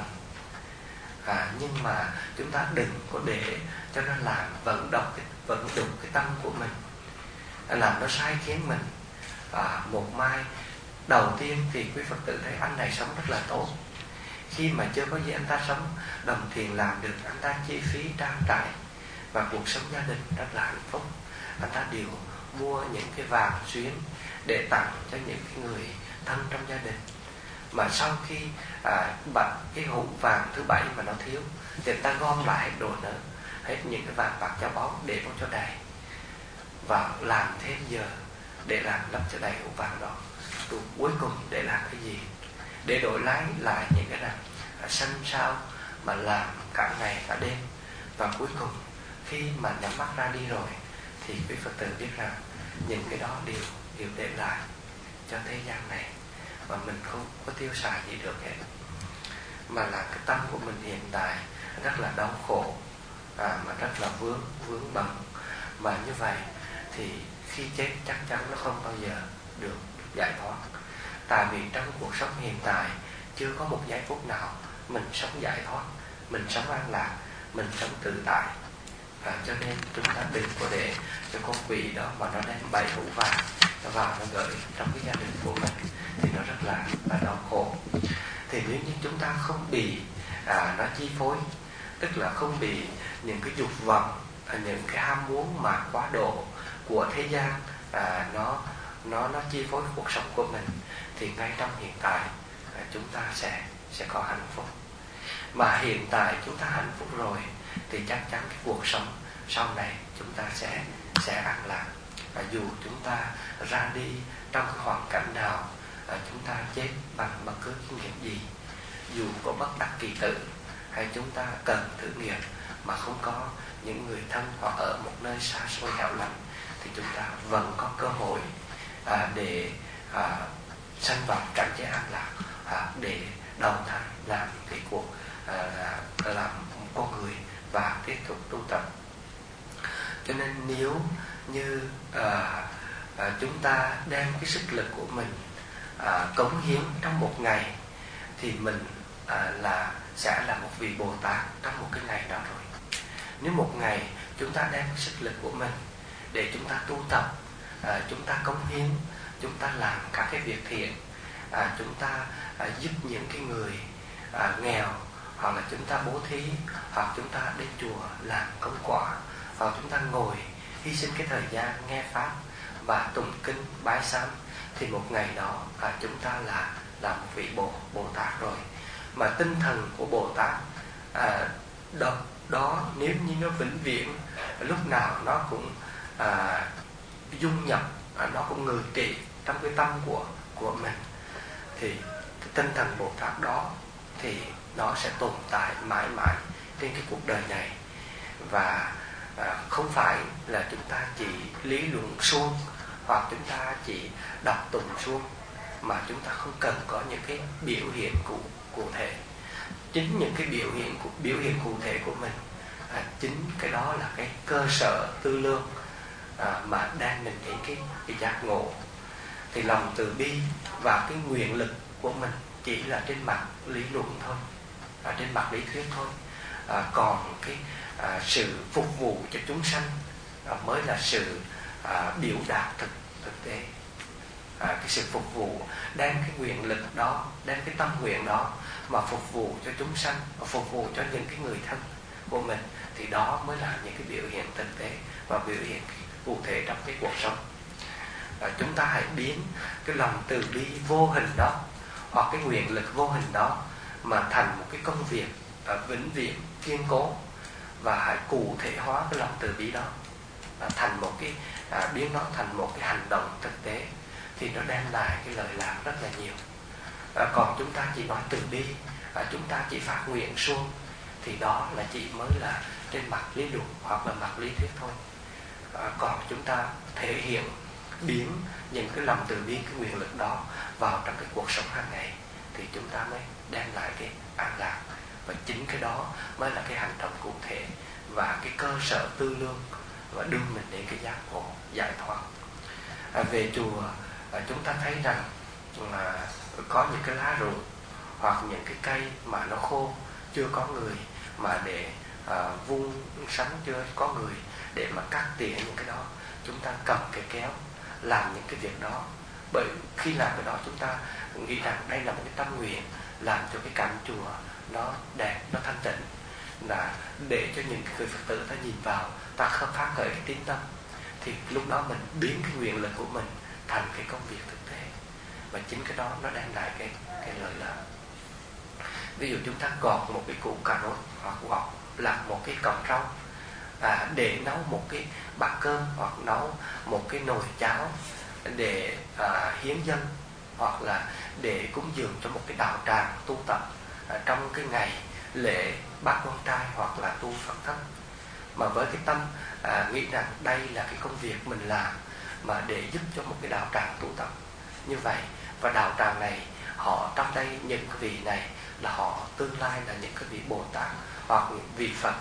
à, nhưng mà chúng ta đừng có để cho nó làm vận động cái vận động cái tâm của mình, làm nó sai khiến mình. À, một mai đầu tiên thì quý Phật tử thấy anh này sống rất là tốt, khi mà chưa có gì anh ta sống đồng tiền làm được, anh ta chi phí trang trải và cuộc sống gia đình rất là hạnh phúc. Anh ta đều mua những cái vàng xuyến để tặng cho những cái người thân trong gia đình. Mà sau khi à, bật cái hũ vàng thứ bảy mà nó thiếu, thì anh ta gom lại hết đồ nữa, hết những cái vàng bạc châu báu để vào cho đầy, và làm thêm giờ để làm lấp cho đầy hũ vàng đó. Rồi cuối cùng để làm cái gì? Để đổi lấy lại những cái rằng sân sao mà làm cả ngày cả đêm, và cuối cùng khi mà nhắm mắt ra đi rồi thì quý Phật tử biết rằng những cái đó đều đều để lại cho thế gian này, và mình không có tiêu xài gì được hết, mà là cái tâm của mình hiện tại rất là đau khổ, à, mà rất là vướng vướng bận. Mà như vậy thì khi chết chắc chắn nó không bao giờ được giải thoát, tại vì trong cuộc sống hiện tại chưa có một giây phút nào mình sống giải thoát, mình sống an lạc, mình sống tự tại. À, cho nên chúng ta đừng có để cho con quỷ đó mà nó đem bảy hũ vàng nó vào nó gửi trong cái gia đình của mình, thì nó rất là, là đau khổ. Thì nếu như chúng ta không bị à, nó chi phối, tức là không bị những cái dục vọng, à, những cái ham muốn mà quá độ của thế gian à, nó nó nó chi phối cuộc sống của mình, thì ngay trong hiện tại à, chúng ta sẽ sẽ có hạnh phúc. Mà hiện tại chúng ta hạnh phúc rồi thì chắc chắn cái cuộc sống sau này chúng ta sẽ sẽ an lạc. Và dù chúng ta ra đi trong cái hoàn cảnh nào, à, chúng ta chết bằng bất cứ cái nghiệp gì, dù có bất đắc kỳ tử hay chúng ta cần thử nghiệm mà không có những người thân hoặc ở một nơi xa xôi hẻo lánh, thì chúng ta vẫn có cơ hội à, để à, sanh vào cảnh giới an lạc, à, để đầu thai làm cái cuộc à, làm một con người và tiếp tục tu tập. Cho nên nếu như à, à, chúng ta đem cái sức lực của mình à, cống hiến trong một ngày, thì mình à, là sẽ là một vị Bồ Tát trong một cái ngày đó rồi. Nếu một ngày chúng ta đem cái sức lực của mình để chúng ta tu tập, à, chúng ta cống hiến, chúng ta làm các cái việc thiện, à, chúng ta à, giúp những cái người à, nghèo, hoặc là chúng ta bố thí, hoặc chúng ta đến chùa làm công quả, hoặc chúng ta ngồi hy sinh cái thời gian nghe pháp và tụng kinh bái sám, thì một ngày đó à, chúng ta là là một vị Bồ Bồ Tát rồi. Mà tinh thần của Bồ Tát à, đó, đó nếu như nó vĩnh viễn, lúc nào nó cũng à, dung nhập, à, nó cũng ngự trị trong cái tâm của của mình, thì cái tinh thần Bồ Tát đó thì nó sẽ tồn tại mãi mãi trên cái cuộc đời này. Và à, không phải là chúng ta chỉ lý luận suông, hoặc chúng ta chỉ đọc tụng suông, mà chúng ta không cần có những cái biểu hiện cụ cụ thể. Chính những cái biểu hiện biểu hiện cụ thể của mình, à, chính cái đó là cái cơ sở tư lương à, mà đang mình đến cái, cái giác ngộ. Thì lòng từ bi và cái nguyện lực của mình chỉ là trên mặt lý luận thôi, à, trên mặt lý thuyết thôi. À, còn cái à, sự phục vụ cho chúng sanh à, mới là sự à, biểu đạt thực thực tế. À, cái sự phục vụ, đem cái nguyện lực đó, đem cái tâm nguyện đó mà phục vụ cho chúng sanh, và phục vụ cho những cái người thân của mình, thì đó mới là những cái biểu hiện thực tế và biểu hiện cụ thể trong cái cuộc sống. À, chúng ta hãy biến cái lòng từ bi vô hình đó, hoặc cái nguyện lực vô hình đó, mà thành một cái công việc à, vĩnh viễn kiên cố, và hãy cụ thể hóa cái lòng từ bi đó à, thành một cái à, biến nó thành một cái hành động thực tế, thì nó đem lại cái lợi lạc rất là nhiều. À, còn chúng ta chỉ nói từ bi, à, chúng ta chỉ phát nguyện suông, thì đó là chỉ mới là trên mặt lý luận hoặc là mặt lý thuyết thôi. À, còn chúng ta thể hiện biến những cái lòng từ bi, cái nguyện lực đó vào trong cái cuộc sống hàng ngày, thì chúng ta mới đem lại cái an lạc. Và chính cái đó mới là cái hành động cụ thể và cái cơ sở tư lương, và đưa mình đến cái giác ngộ giải thoát. À, về chùa à, chúng ta thấy rằng à, có những cái lá rụng hoặc những cái cây mà nó khô, chưa có người mà để à, vun sắn, chưa có người để mà cắt tỉa những cái đó, chúng ta cầm cái kéo làm những cái việc đó. Bởi khi làm cái đó, chúng ta nghĩ rằng đây là một cái tâm nguyện làm cho cái cảnh chùa nó đẹp, nó thanh tịnh, là để cho những người Phật tử ta nhìn vào, ta không phát khởi cái tín tâm, thì lúc đó mình biến cái nguyện lực của mình thành cái công việc thực tế, và chính cái đó nó đem lại cái cái lợi lạc. Ví dụ chúng ta gọt một cái củ cà rốt, hoặc gọt làm một cái cọng rau à, để nấu một cái bát cơm, hoặc nấu một cái nồi cháo để à, hiến dân, hoặc là để cúng dường cho một cái đạo tràng tu tập à, trong cái ngày lễ bát quan trai, hoặc là tu Phật thất, mà với cái tâm à, nghĩ rằng đây là cái công việc mình làm mà để giúp cho một cái đạo tràng tu tập như vậy. Và đạo tràng này, họ trong đây những cái vị này là họ tương lai là những cái vị Bồ Tát hoặc những vị Phật,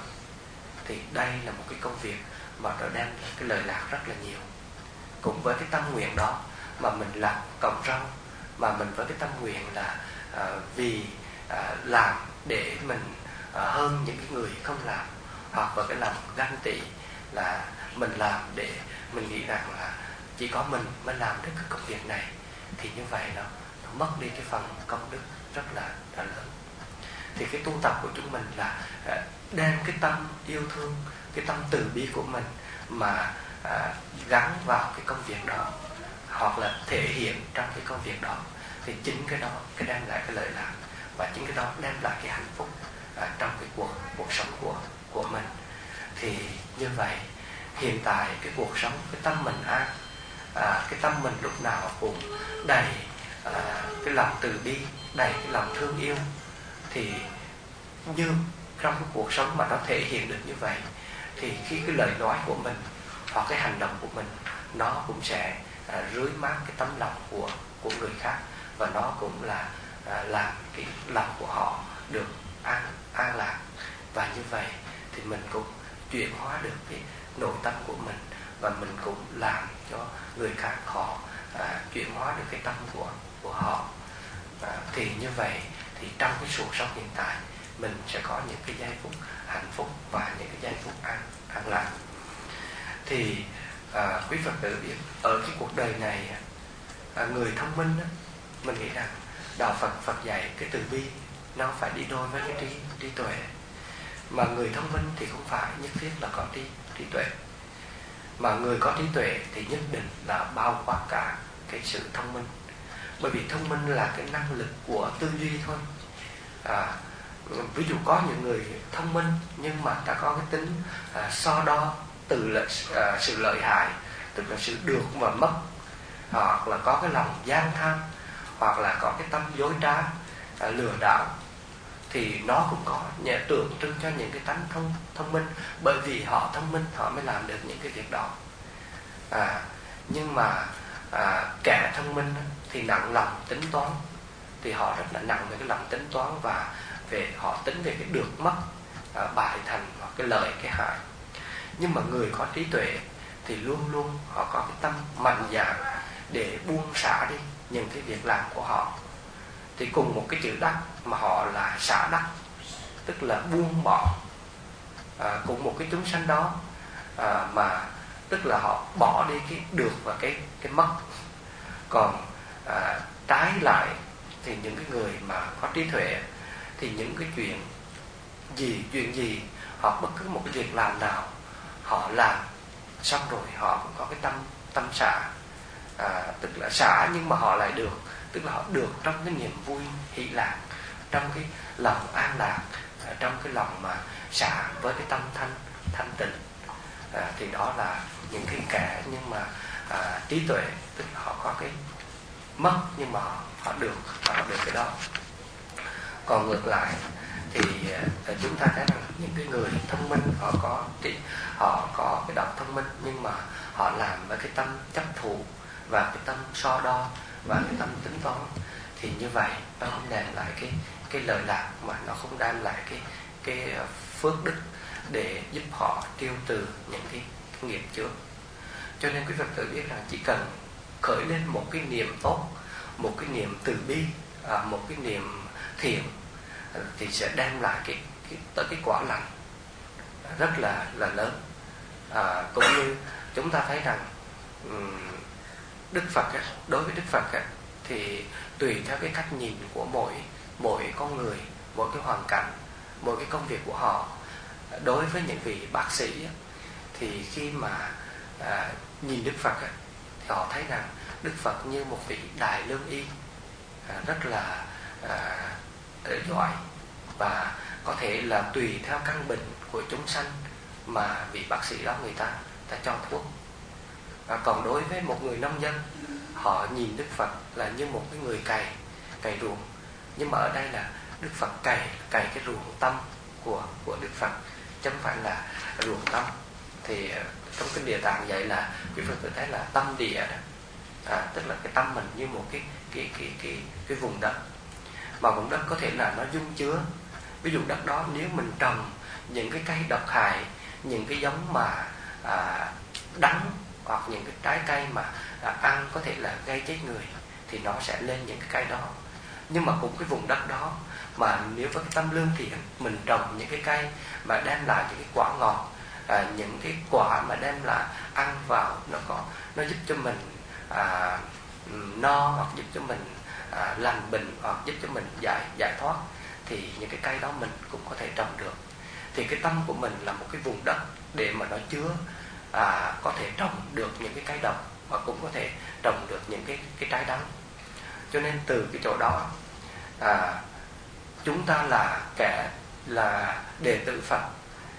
thì đây là một cái công việc mà nó đem lại cái lợi lạc rất là nhiều. Cũng với cái tâm nguyện đó mà mình làm cọng rau, mà mình với cái tâm nguyện là à, vì à, làm để mình à, hơn những cái người không làm, hoặc với cái lòng ganh tị là mình làm để mình nghĩ rằng là chỉ có mình mới làm được cái công việc này, thì như vậy nó, nó mất đi cái phần công đức rất là, là lớn. Thì cái tu tập của chúng mình là à, đem cái tâm yêu thương, cái tâm từ bi của mình mà à, gắn vào cái công việc đó, hoặc là thể hiện trong cái công việc đó, thì chính cái đó cái đem lại cái lợi lạc, và chính cái đó đem lại cái hạnh phúc à, trong cái cuộc cuộc sống của của mình. thì như vậy hiện tại cái cuộc sống, cái tâm mình an, à, cái tâm mình lúc nào cũng đầy à, cái lòng từ bi, đầy cái lòng thương yêu, thì như trong cái cuộc sống mà nó thể hiện được như vậy, thì khi cái lời nói của mình hoặc cái hành động của mình nó cũng sẽ à, rưới mát cái tấm lòng của của người khác, và nó cũng là à, làm cái lòng của họ được an an lạc. Và như vậy thì mình cũng chuyển hóa được cái nội tâm của mình, và mình cũng làm cho người khác họ à, chuyển hóa được cái tâm của của họ. À, thì như vậy thì trong cái cuộc sống hiện tại mình sẽ có những cái giây phút hạnh phúc và những cái giây phút an an lạc. Thì à, quý Phật tử biết ở cái cuộc đời này à, người thông minh á, mình nghĩ rằng đạo Phật Phật dạy cái từ bi nó phải đi đôi với cái trí trí tuệ. Mà người thông minh thì không phải nhất thiết là có trí trí tuệ, mà người có trí tuệ thì nhất định là bao quát cả cái sự thông minh. Bởi vì thông minh là cái năng lực của tư duy thôi. À, ví dụ có những người thông minh nhưng mà ta có cái tính à, so đo từ lợi, à, sự lợi hại, tức là sự được và mất, hoặc là có cái lòng gian tham, hoặc là có cái tâm dối trá, à, lừa đảo, thì nó cũng có nhà tượng trưng cho những cái tánh thông thông minh. Bởi vì họ thông minh họ mới làm được những cái việc đó. À, nhưng mà à, kẻ thông minh thì nặng lòng tính toán, thì họ rất là nặng về cái lòng tính toán, và về họ tính về cái được mất, à, bại thành, hoặc cái lợi cái hại. Nhưng mà người có trí tuệ thì luôn luôn họ có cái tâm mạnh dạn để buông xả đi những cái việc làm của họ. Thì cùng một cái chữ đắc mà họ là xả đắc, tức là buông bỏ. À, cùng một cái chúng sanh đó à, mà tức là họ bỏ đi cái được và cái cái mất. Còn à, trái lại thì những cái người mà có trí tuệ thì những cái chuyện gì chuyện gì hoặc bất cứ một cái việc làm nào họ làm xong rồi họ cũng có cái tâm tâm xả, à, tức là xả nhưng mà họ lại được, tức là họ được trong cái niềm vui hỷ lạc, trong cái lòng an lạc, à, trong cái lòng mà xả với cái tâm thanh thanh tịnh. À, thì đó là những cái kẻ nhưng mà à, trí tuệ, tức là họ có cái mất nhưng mà họ, họ được họ được cái đó. Còn ngược lại thì à, chúng ta thấy rằng những cái người thông minh họ có trí, họ có cái đầu thông minh, nhưng mà họ làm với cái tâm chấp thủ và cái tâm so đo và cái tâm tính toán, thì như vậy nó không đem lại cái cái lợi lạc, mà nó không đem lại cái cái phước đức để giúp họ tiêu trừ những cái nghiệp trước. Cho nên quý Phật tử biết rằng chỉ cần khởi lên một cái niềm tốt, một cái niềm từ bi, à, một cái niềm thiện, thì sẽ đem lại cái, cái tới cái quả lành rất là là lớn. À, cũng như chúng ta thấy rằng um, Đức Phật á, đối với Đức Phật á, thì tùy theo cái cách nhìn của mỗi mỗi con người, mỗi cái hoàn cảnh, mỗi cái công việc của họ. Đối với những vị bác sĩ á, thì khi mà à, nhìn Đức Phật á, thì họ thấy rằng Đức Phật như một vị đại lương y, à, rất là à, giỏi, và có thể là tùy theo căn bệnh của chúng sanh mà vị bác sĩ đó người ta ta cho thuốc. À, còn đối với một người nông dân, họ nhìn Đức Phật là như một cái người cày cày ruộng, nhưng mà ở đây là Đức Phật cày cày cái ruộng tâm của của Đức Phật, chứ không phải là ruộng tâm. Thì trong cái địa tạng vậy là quý Phật tử thấy là tâm địa đó, à, tức là cái tâm mình như một cái cái cái cái cái vùng đất, mà vùng đất có thể là nó dung chứa. Ví dụ đất đó nếu mình trồng những cái cây độc hại, những cái giống mà à, đắng, hoặc những cái trái cây mà à, ăn có thể là gây chết người, thì nó sẽ lên những cái cây đó. Nhưng mà cũng cái vùng đất đó mà nếu với cái tâm lương thiện, mình trồng những cái cây mà đem lại những cái quả ngọt, à, những cái quả mà đem lại ăn vào nó có nó giúp cho mình à, no, hoặc giúp cho mình à, lành bệnh, hoặc giúp cho mình giải giải thoát, thì những cái cây đó mình cũng có thể trồng được. Thì cái tâm của mình là một cái vùng đất để mà nó chứa à, có thể trồng được những cái cây độc, và cũng có thể trồng được những cái cái trái đắng. Cho nên từ cái chỗ đó à, chúng ta là kẻ là đệ tử Phật,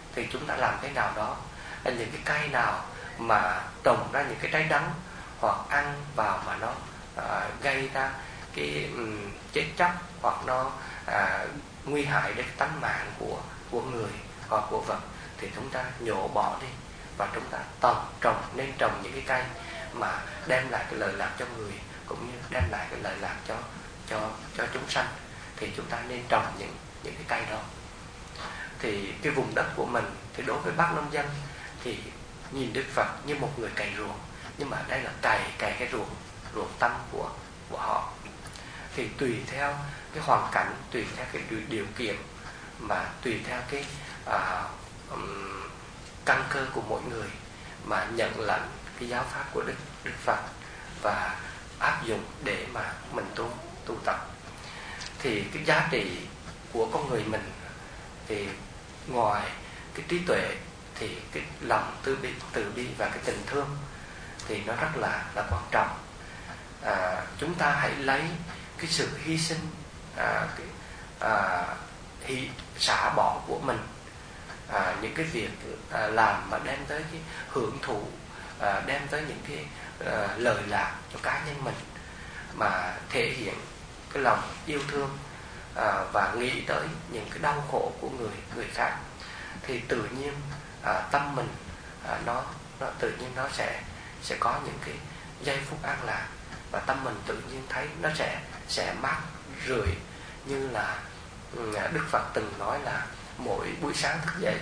thì chúng ta làm thế nào đó, là những cái cây nào mà trồng ra những cái trái đắng hoặc ăn vào mà nó à, gây ra cái um, chết chóc, hoặc nó à, nguy hại đến tánh mạng của của người hoặc của vật, thì chúng ta nhổ bỏ đi và chúng ta trồng trồng nên trồng những cái cây mà đem lại cái lợi lạc cho người, cũng như đem lại cái lợi lạc cho cho cho chúng sanh. Thì chúng ta nên trồng những những cái cây đó. Thì cái vùng đất của mình thì đối với bác nông dân thì nhìn Đức Phật như một người cày ruộng, nhưng mà đây là cày cày cái ruộng ruộng tâm của của họ. Thì tùy theo cái hoàn cảnh, tùy theo cái điều kiện, mà tùy theo cái à, um, căn cơ của mỗi người mà nhận lãnh cái giáo pháp của Đức Đức Phật và áp dụng để mà mình tu tu tập. Thì cái giá trị của con người mình thì ngoài cái trí tuệ thì cái lòng từ bi, từ bi và cái tình thương thì nó rất là là quan trọng. À, chúng ta hãy lấy cái sự hy sinh, à, cái, à, hy, xả bỏ của mình, à, những cái việc à, làm mà đem tới cái hưởng thụ, à, đem tới những cái à, lợi lạc cho cá nhân mình, mà thể hiện cái lòng yêu thương à, và nghĩ tới những cái đau khổ của người người khác, thì tự nhiên à, tâm mình à, nó nó tự nhiên nó sẽ sẽ có những cái giây phút an lạc, và tâm mình tự nhiên thấy nó sẽ sẽ mát rượi, như là Đức Phật từng nói là mỗi buổi sáng thức dậy,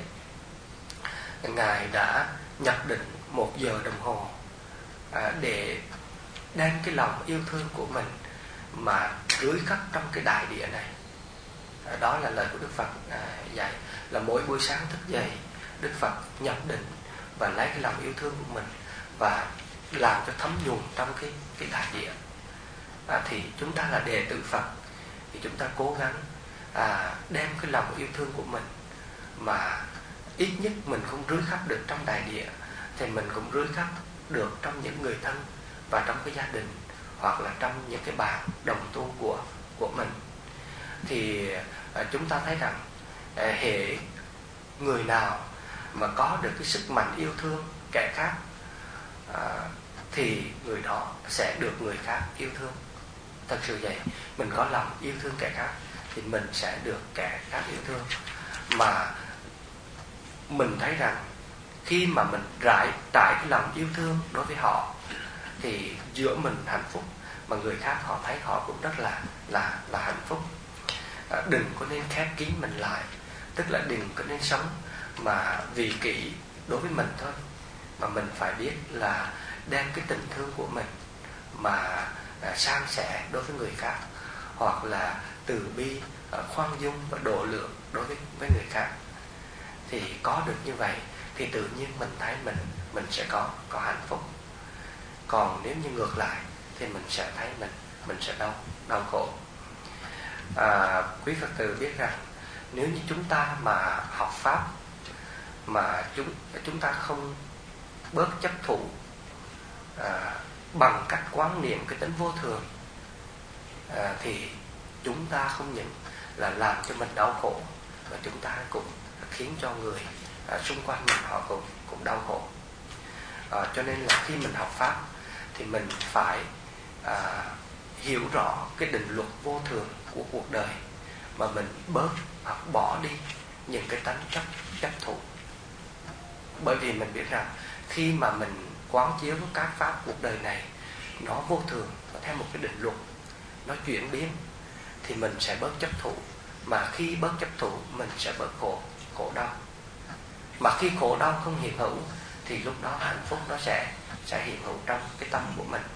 Ngài đã nhập định một giờ đồng hồ à, để đem cái lòng yêu thương của mình mà rưới khắp trong cái đại địa này. À, đó là lời của Đức Phật à, dạy là mỗi buổi sáng thức dậy, Đức Phật nhập định và lấy cái lòng yêu thương của mình và làm cho thấm nhuần trong cái cái đại địa. À, thì chúng ta là đệ tử Phật thì chúng ta cố gắng à, đem cái lòng yêu thương của mình mà ít nhất mình không rưới khắp được trong đại địa, thì mình cũng rưới khắp được trong những người thân và trong cái gia đình, hoặc là trong những cái bạn đồng tu của của mình. Thì à, chúng ta thấy rằng à, hệ người nào mà có được cái sức mạnh yêu thương kẻ khác à, thì người đó sẽ được người khác yêu thương. Thật sự vậy, mình có lòng yêu thương kẻ khác thì mình sẽ được kẻ khác yêu thương. Mà mình thấy rằng khi mà mình rải trải cái lòng yêu thương đối với họ thì giữa mình hạnh phúc, mà người khác họ thấy họ cũng rất là là là hạnh phúc. À, đừng có nên khép kín mình lại, tức là đừng có nên sống mà vì kỷ đối với mình thôi, mà mình phải biết là đem cái tình thương của mình mà à, san sẻ đối với người khác, hoặc là từ bi, à, khoan dung và độ lượng đối với với người khác. Thì có được như vậy thì tự nhiên mình thấy mình mình sẽ có có hạnh phúc. Còn nếu như ngược lại thì mình sẽ thấy mình mình sẽ đau đau khổ. À, quý Phật tử biết rằng nếu như chúng ta mà học pháp mà chúng chúng ta không bớt chấp thủ à, bằng cách quán niệm cái tính vô thường à, thì chúng ta không những là làm cho mình đau khổ, mà chúng ta cũng khiến cho người à, xung quanh mình họ cũng cũng đau khổ. À, cho nên là khi mình học pháp thì mình phải à, hiểu rõ cái định luật vô thường của cuộc đời, mà mình bớt hoặc bỏ đi những cái tánh chấp chấp thủ. Bởi vì mình biết rằng khi mà mình quán chiếu với các pháp cuộc đời này nó vô thường, nó theo một cái định luật, nó chuyển biến, thì mình sẽ bớt chấp thủ. Mà khi bớt chấp thủ mình sẽ bớt khổ khổ đau. Mà khi khổ đau không hiện hữu thì lúc đó hạnh phúc nó sẽ sẽ hiện hữu trong cái tâm của mình.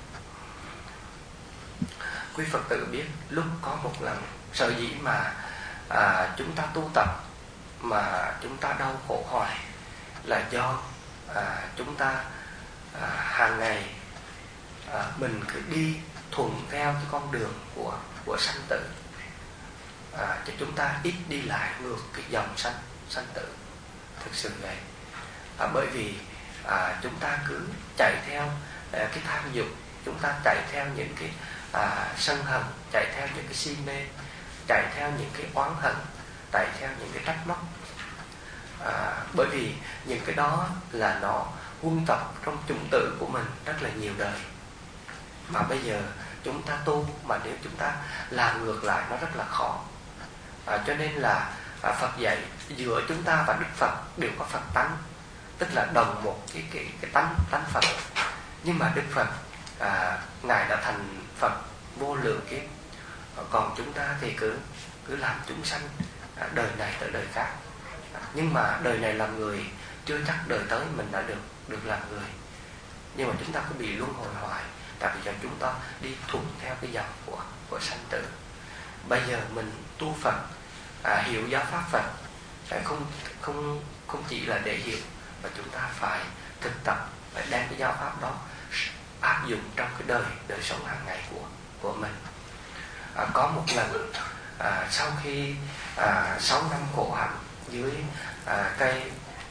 Quý Phật tử biết lúc có một lần sở dĩ mà à, chúng ta tu tập mà chúng ta đau khổ hoài là do à, chúng ta à, hàng ngày à, mình cứ đi thuận theo cái con đường của của sanh tử, à, cho chúng ta ít đi lại ngược cái dòng sanh sanh tử. Thực sự vậy. À, bởi vì à, chúng ta cứ chạy theo à, cái tham dục, chúng ta chạy theo những cái à, sân hận, chạy theo những cái si mê, chạy theo những cái oán hận, chạy theo những cái trách móc. à, bởi vì những cái đó là nó huân tập trong chủng tử của mình rất là nhiều đời. Mà bây giờ chúng ta tu mà nếu chúng ta làm ngược lại nó rất là khó. à, Cho nên là à, Phật dạy giữa chúng ta và Đức Phật đều có Phật tánh, tức là đồng một cái, cái, cái tánh, tánh Phật. Nhưng mà Đức Phật à, Ngài đã thành Phật vô lượng kiếp, còn chúng ta thì cứ cứ làm chúng sanh à, đời này tới đời khác. à, Nhưng mà đời này làm người chưa chắc đời tới mình đã được được làm người. Nhưng mà chúng ta cứ bị luân hồi hoài, tại vì cho chúng ta đi thuận theo cái dòng của của sanh tử. Bây giờ mình tu Phật, à, hiểu giáo pháp Phật, à, không không không chỉ là để hiểu, mà chúng ta phải thực tập, phải đem cái giáo pháp đó áp dụng trong cái đời đời sống hàng ngày của của mình. À, có một lần à, sau khi à, sáu năm khổ hạnh dưới à, cây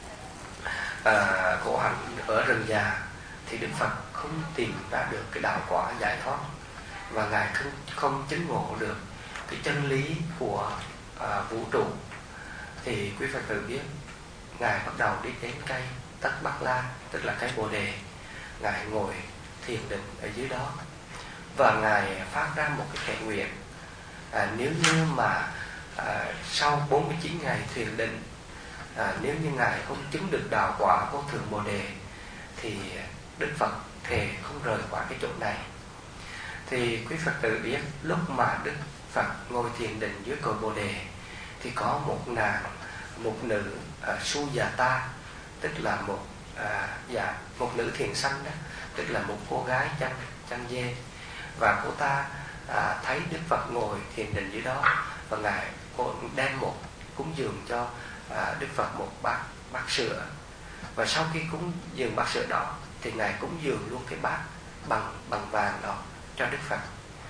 à, khổ hạnh ở rừng già, thì Đức Phật không tìm ra được cái đạo quả giải thoát, và Ngài không, không chứng ngộ được cái chân lý của à, vũ trụ. Thì quý Phật tử biết, Ngài bắt đầu đi đến cây Tất Bắc La, tức là cây Bồ Đề. Ngài ngồi thiền định ở dưới đó, và Ngài phát ra một cái thệ nguyện, à, nếu như mà à, sau bốn mươi chín ngày thiền định, à, nếu như Ngài không chứng được đạo quả vô thượng Bồ Đề, thì Đức Phật thề không rời khỏi cái chỗ này. Thì quý Phật tử biết, lúc mà Đức Phật ngồi thiền định dưới cội Bồ Đề, thì có một nàng, một nữ à, Sujata, tức là một à, dạ, một nữ thiền sanh đó, tức là một cô gái chăn chăn dê. Và cô ta à, thấy Đức Phật ngồi thiền định dưới đó, và Ngài cô đem một cúng dường cho à, Đức Phật một bát bát sữa. Và sau khi cúng dường bát sữa đó, thì Ngài cúng dường luôn cái bát bằng bằng vàng đó cho Đức Phật.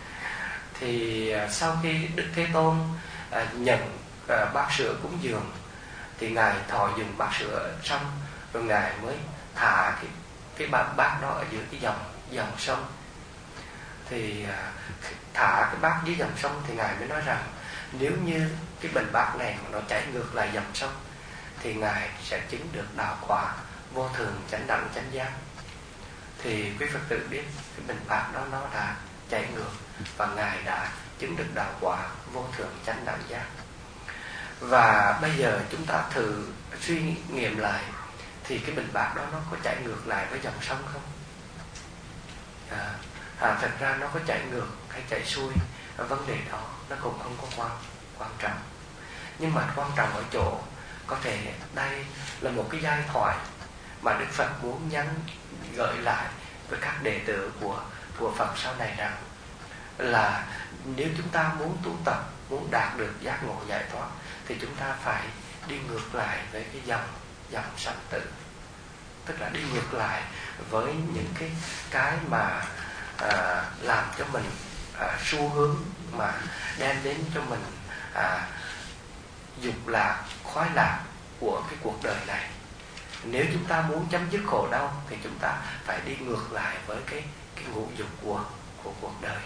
Thì à, sau khi Đức Thế Tôn à, nhận à, bát sữa cúng dường, thì Ngài thọ dùng bát sữa xong, rồi Ngài mới thả cái cái bát bát đó ở dưới cái dòng dòng sông. Thì à, thả cái bát dưới dòng sông, thì Ngài mới nói rằng nếu như cái bình bát này mà nó chảy ngược lại dòng sông, thì Ngài sẽ chứng được đạo quả vô thường chánh đẳng chánh giác. Thì quý Phật tử biết, cái bình bát đó nó đã chảy ngược, và Ngài đã chứng được đạo quả vô thường chánh đẳng giác. Và bây giờ chúng ta thử suy nghiệm lại, thì cái bình bát đó nó có chảy ngược lại với dòng sông không? À, à, thật ra nó có chảy ngược hay chảy xuôi, vấn đề đó nó cũng không có quan quan trọng. Nhưng mà quan trọng ở chỗ, có thể đây là một cái giai thoại mà Đức Phật muốn nhắn gửi lại với các đệ tử của của Phật sau này, rằng là nếu chúng ta muốn tu tập, muốn đạt được giác ngộ giải thoát, thì chúng ta phải đi ngược lại với cái dòng dòng sanh tử, tức là đi ngược lại với những cái cái mà à, làm cho mình à, xu hướng mà đem đến cho mình à, dục lạc, khoái lạc của cái cuộc đời này. Nếu chúng ta muốn chấm dứt khổ đau, thì chúng ta phải đi ngược lại với cái cái ngũ dục của của cuộc đời.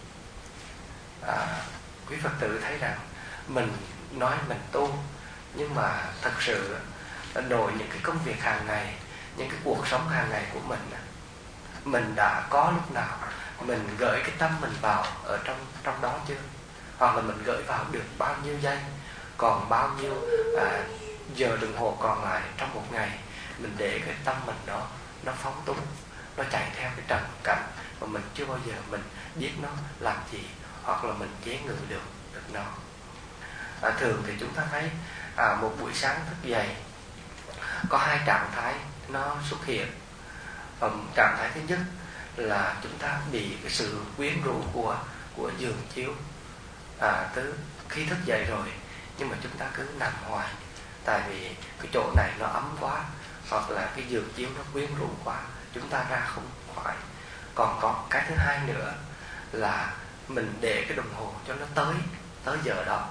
À, quý Phật tử thấy rằng mình nói mình tu, nhưng mà thật sự nội những cái công việc hàng ngày, những cái cuộc sống hàng ngày của mình, mình đã có lúc nào mình gửi cái tâm mình vào ở trong trong đó chưa? Hoặc là mình gửi vào được bao nhiêu giây, còn bao nhiêu à, giờ đồng hồ còn lại trong một ngày, mình để cái tâm mình đó nó phóng túng, nó chạy theo cái trần cảnh mà mình chưa bao giờ mình biết nó làm gì, hoặc là mình chế ngự được được nó. À, thường thì chúng ta thấy à, một buổi sáng thức dậy, có hai trạng thái nó xuất hiện. um, Trạng thái thứ nhất là chúng ta bị cái sự quyến rũ của của giường chiếu. à, từ khi thức dậy rồi, nhưng mà chúng ta cứ nằm hoài, tại vì cái chỗ này nó ấm quá, hoặc là cái giường chiếu nó quyến rũ quá, chúng ta ra không khỏi. Còn có cái thứ hai nữa là mình để cái đồng hồ cho nó tới tới giờ đó,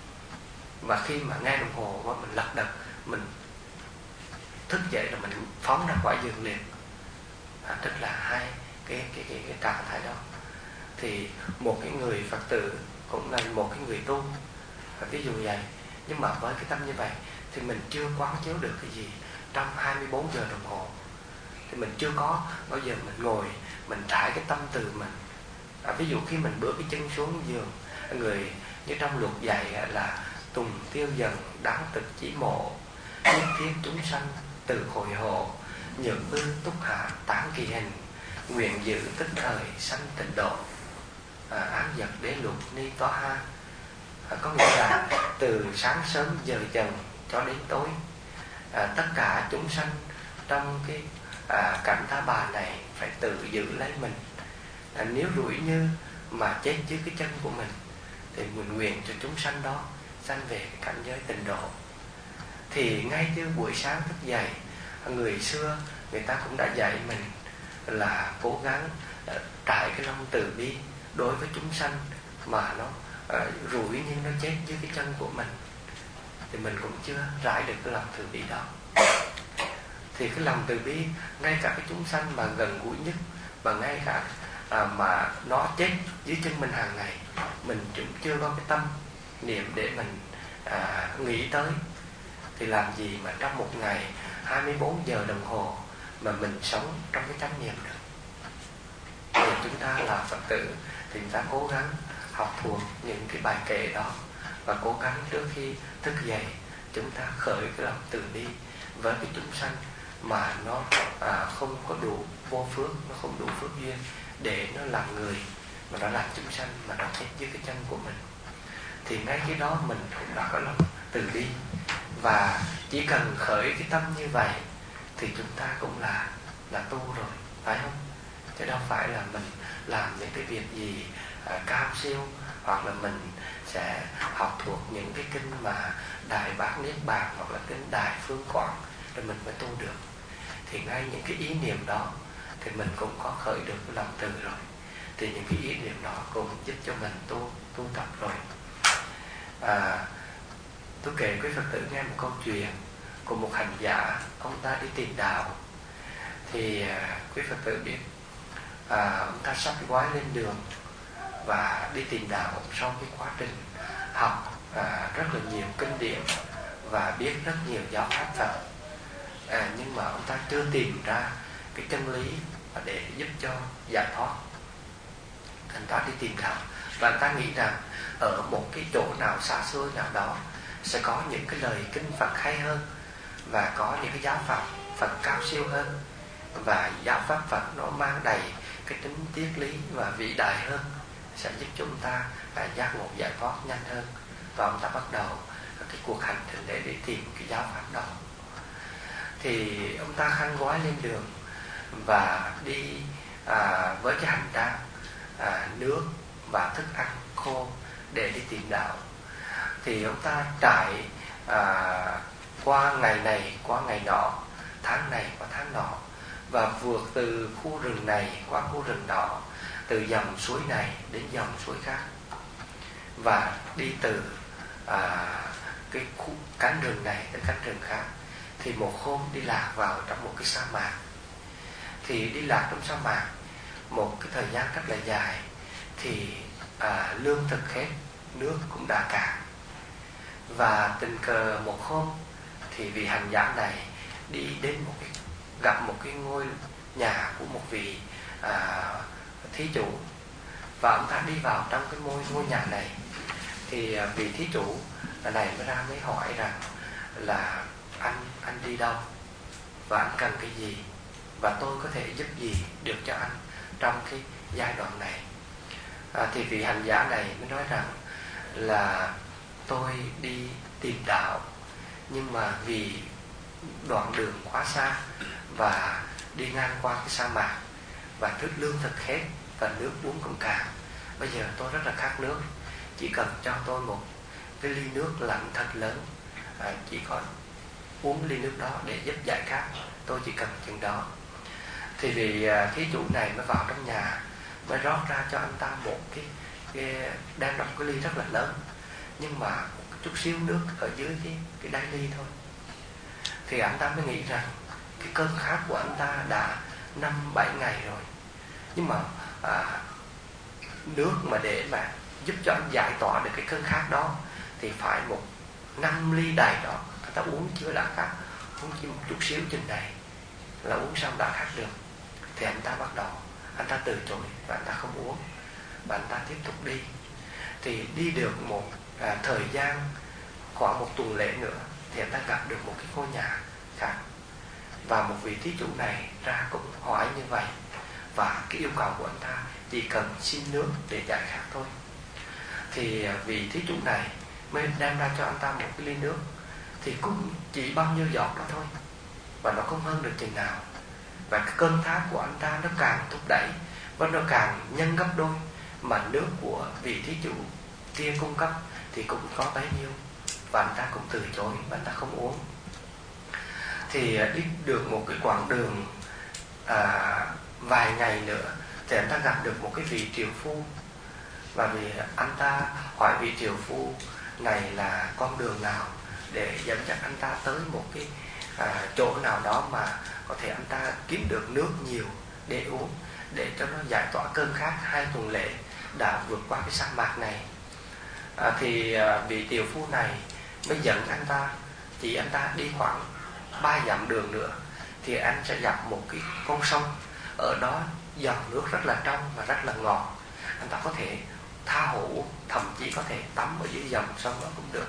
và khi mà nghe đồng hồ mà mình lật đật, mình thức dậy là mình phóng ra khỏi giường liền. à, Tức là hai cái, cái, cái, cái trạng thái đó. Thì một cái người Phật tử cũng là một cái người tu, ví dụ vậy, nhưng mà với cái tâm như vậy, thì mình chưa quán chiếu được cái gì trong hai mươi bốn giờ đồng hồ. Thì mình chưa có bao giờ mình ngồi mình trải cái tâm từ mình. À, ví dụ khi mình bước cái chân xuống giường, người như trong luật dạy là tùng tiêu dần đáng tịch chỉ mộ, nhất thiết chúng sanh từ hồi hộ, nhược ư túc hạ tán kỳ hình, nguyện giữ tức thời sanh tịnh độ. À, án giật đế luật ni toa ha. À, có nghĩa là từ sáng sớm giờ dần cho đến tối, à, tất cả chúng sanh trong cái à, cảnh ta bà này phải tự giữ lấy mình. À, nếu rủi như mà chết dưới cái chân của mình thì mình nguyện cho chúng sanh đó sanh về cái cảnh giới tịnh độ. Thì ngay từ buổi sáng thức dậy, người xưa người ta cũng đã dạy mình là cố gắng uh, trải cái lòng từ bi đối với chúng sanh mà nó uh, rủi nhưng nó chết dưới cái chân của mình, thì mình cũng chưa trải được cái lòng từ bi đó. Thì cái lòng từ bi ngay cả cái chúng sanh mà gần gũi nhất, và ngay cả à, mà nó chết dưới chân mình hàng ngày, mình cũng chưa có cái tâm niệm để mình à, nghĩ tới, thì làm gì mà trong một ngày hai mươi bốn giờ đồng hồ mà mình sống trong cái chánh niệm được. Thì chúng ta là Phật tử thì chúng ta cố gắng học thuộc những cái bài kệ đó, và cố gắng trước khi thức dậy chúng ta khởi cái lòng từ bi với cái chúng sanh mà nó à, không có đủ vô phước, nó không đủ phước duyên để nó làm người, mà nó làm chúng sanh mà nó chết dưới cái chân của mình. Thì ngay khi đó mình cũng đã có lòng từ bi, và chỉ cần khởi cái tâm như vậy thì chúng ta cũng là là tu rồi, phải không? Chứ đâu phải là mình làm những cái việc gì à, cao siêu, hoặc là mình sẽ học thuộc những cái kinh mà Đại Bát Niết Bàn hoặc là kinh Đại Phương Quảng rồi mình mới tu được. Thì ngay những cái ý niệm đó thì mình cũng có khởi được cái lòng từ rồi. Thì những cái ý niệm đó cũng giúp cho mình tu tu tập rồi. À, tôi kể quý Phật tử nghe một câu chuyện của một hành giả, ông ta đi tìm đạo. Thì à, quý Phật tử biết à, ông ta sắp gói lên đường và đi tìm đạo sau cái quá trình học à, rất là nhiều kinh điển và biết rất nhiều giáo pháp Phật. À, nhưng mà ông ta chưa tìm ra cái chân lý để giúp cho giải thoát. Thành ta đi tìm đạo, và anh ta nghĩ rằng ở một cái chỗ nào xa xôi nào đó sẽ có những cái lời kinh Phật hay hơn, và có những cái giáo pháp Phật cao siêu hơn, và giáo pháp Phật nó mang đầy cái tính triết lý và vĩ đại hơn, sẽ giúp chúng ta à, giác ngộ giải thoát nhanh hơn. Và ông ta bắt đầu cái cuộc hành trình để đi tìm cái giáo pháp đó. Thì ông ta khăn gói lên đường và đi à, với cái hành trang à, nước và thức ăn khô để đi tìm đạo. Thì ông ta trải à, qua ngày này qua ngày nọ, tháng này qua tháng nọ, và vượt từ khu rừng này qua khu rừng nọ, từ dòng suối này đến dòng suối khác, và đi từ à, cái khu cánh rừng này đến cánh rừng khác. Thì một hôm đi lạc vào trong một cái sa mạc. Thì đi lạc trong sa mạc một cái thời gian rất là dài, thì à, lương thực hết, nước cũng đã cạn. Và tình cờ một hôm thì vị hành giả này đi đến một cái, gặp một cái ngôi nhà của một vị à, thí chủ. Và ông ta đi vào trong cái ngôi, ngôi nhà này. Thì à, vị thí chủ này mới ra mới hỏi rằng là anh anh đi đâu và anh cần cái gì, và tôi có thể giúp gì được cho anh trong cái giai đoạn này. À, thì vị hành giả này mới nói rằng là tôi đi tìm đạo, nhưng mà vì đoạn đường quá xa và đi ngang qua cái sa mạc, và thức lương thực hết và nước uống cũng cạn. Bây giờ tôi rất là khát nước, chỉ cần cho tôi một cái ly nước lạnh thật lớn, à, chỉ có uống ly nước đó để giúp giải khát, tôi chỉ cần chừng đó. Thì vị thí chủ này mới vào trong nhà, mới rót ra cho anh ta một cái, cái đang đọc cái ly rất là lớn, nhưng mà một chút xíu nước ở dưới cái, cái đáy ly thôi. Thì anh ta mới nghĩ rằng cái cơn khát của anh ta đã năm bảy ngày rồi, nhưng mà à, nước mà để mà giúp cho anh giải tỏa được cái cơn khát đó thì phải một năm ly đầy đó anh ta uống chưa đã khát, uống chỉ một chút xíu chừng này là uống xong đã khát được, thì anh ta bắt đầu anh ta từ chối và anh ta không uống, và anh ta tiếp tục đi. Thì đi được một à, thời gian khoảng một tuần lễ nữa thì anh ta gặp được một cái ngôi nhà khác, và một vị thí chủ này ra cũng hỏi như vậy, và cái yêu cầu của anh ta chỉ cần xin nước để giải khát thôi. Thì vị thí chủ này mới đem ra cho anh ta một cái ly nước, thì cũng chỉ bao nhiêu giọt đó thôi, và nó không hơn được chừng nào. Và cái cơn thác của anh ta nó càng thúc đẩy và nó càng nhân gấp đôi, mà nước của vị thí chủ kia cung cấp thì cũng có bấy nhiêu, và anh ta cũng từ chối và anh ta không uống. Thì đi được một cái quãng đường à, vài ngày nữa thì anh ta gặp được một cái vị triệu phu, và vì anh ta hỏi vị triệu phu này là con đường nào để dẫn dắt anh ta tới một cái à, chỗ nào đó mà có thể anh ta kiếm được nước nhiều để uống, để cho nó giải tỏa cơn khát hai tuần lễ đã vượt qua cái sa mạc này. à, Thì à, vị triệu phu này mới dẫn anh ta, chỉ anh ta đi khoảng ba dặm đường nữa thì anh sẽ gặp một cái con sông, ở đó dòng nước rất là trong và rất là ngọt, anh ta có thể tha hồ, thậm chí có thể tắm ở dưới dòng sông đó cũng được.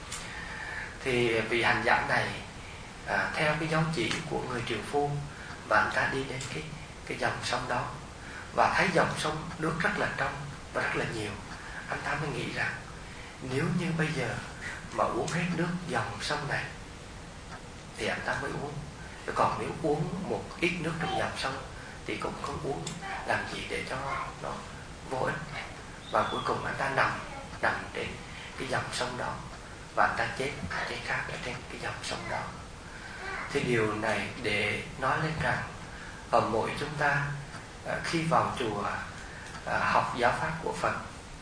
Thì vị hành giả này à, theo cái dấu chỉ của người triệu phu, và anh ta đi đến cái, cái dòng sông đó, và thấy dòng sông nước rất là trong và rất là nhiều. Anh ta mới nghĩ rằng nếu như bây giờ mà uống hết nước dòng sông này thì anh ta mới uống, còn nếu uống một ít nước trong dòng sông thì cũng không uống làm gì để cho nó vô ích. Và cuối cùng anh ta nằm nằm trên cái dòng sông đó, và anh ta chết chết khát ở trên cái dòng sông đó. Thì điều này để nói lên rằng ở mỗi chúng ta khi vào chùa học giáo pháp của Phật,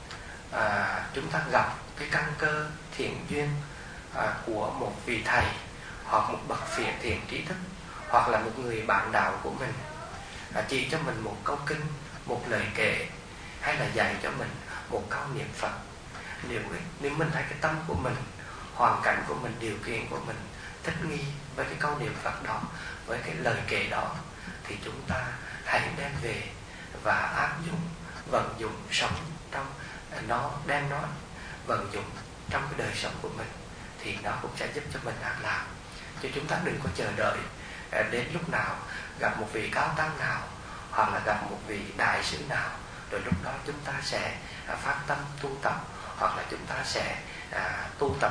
à, chúng ta gặp cái căn cơ thiện duyên à, của một vị thầy hoặc một bậc phiền thiện trí thức, hoặc là một người bạn đạo của mình à, chỉ cho mình một câu kinh, một lời kệ, hay là dạy cho mình một câu niệm Phật. Nếu, nếu mình thấy cái tâm của mình, hoàn cảnh của mình, điều kiện của mình thích nghi với cái câu niệm Phật đó, với cái lời kệ đó, thì chúng ta hãy đem về và áp dụng, vận dụng sống trong nó, đem nó vận dụng trong cái đời sống của mình, thì nó cũng sẽ giúp cho mình an lạc. Chứ chúng ta đừng có chờ đợi đến lúc nào gặp một vị cao tăng nào, hoặc là gặp một vị đại sư nào, rồi lúc đó chúng ta sẽ phát tâm tu tập, hoặc là chúng ta sẽ à, tu tập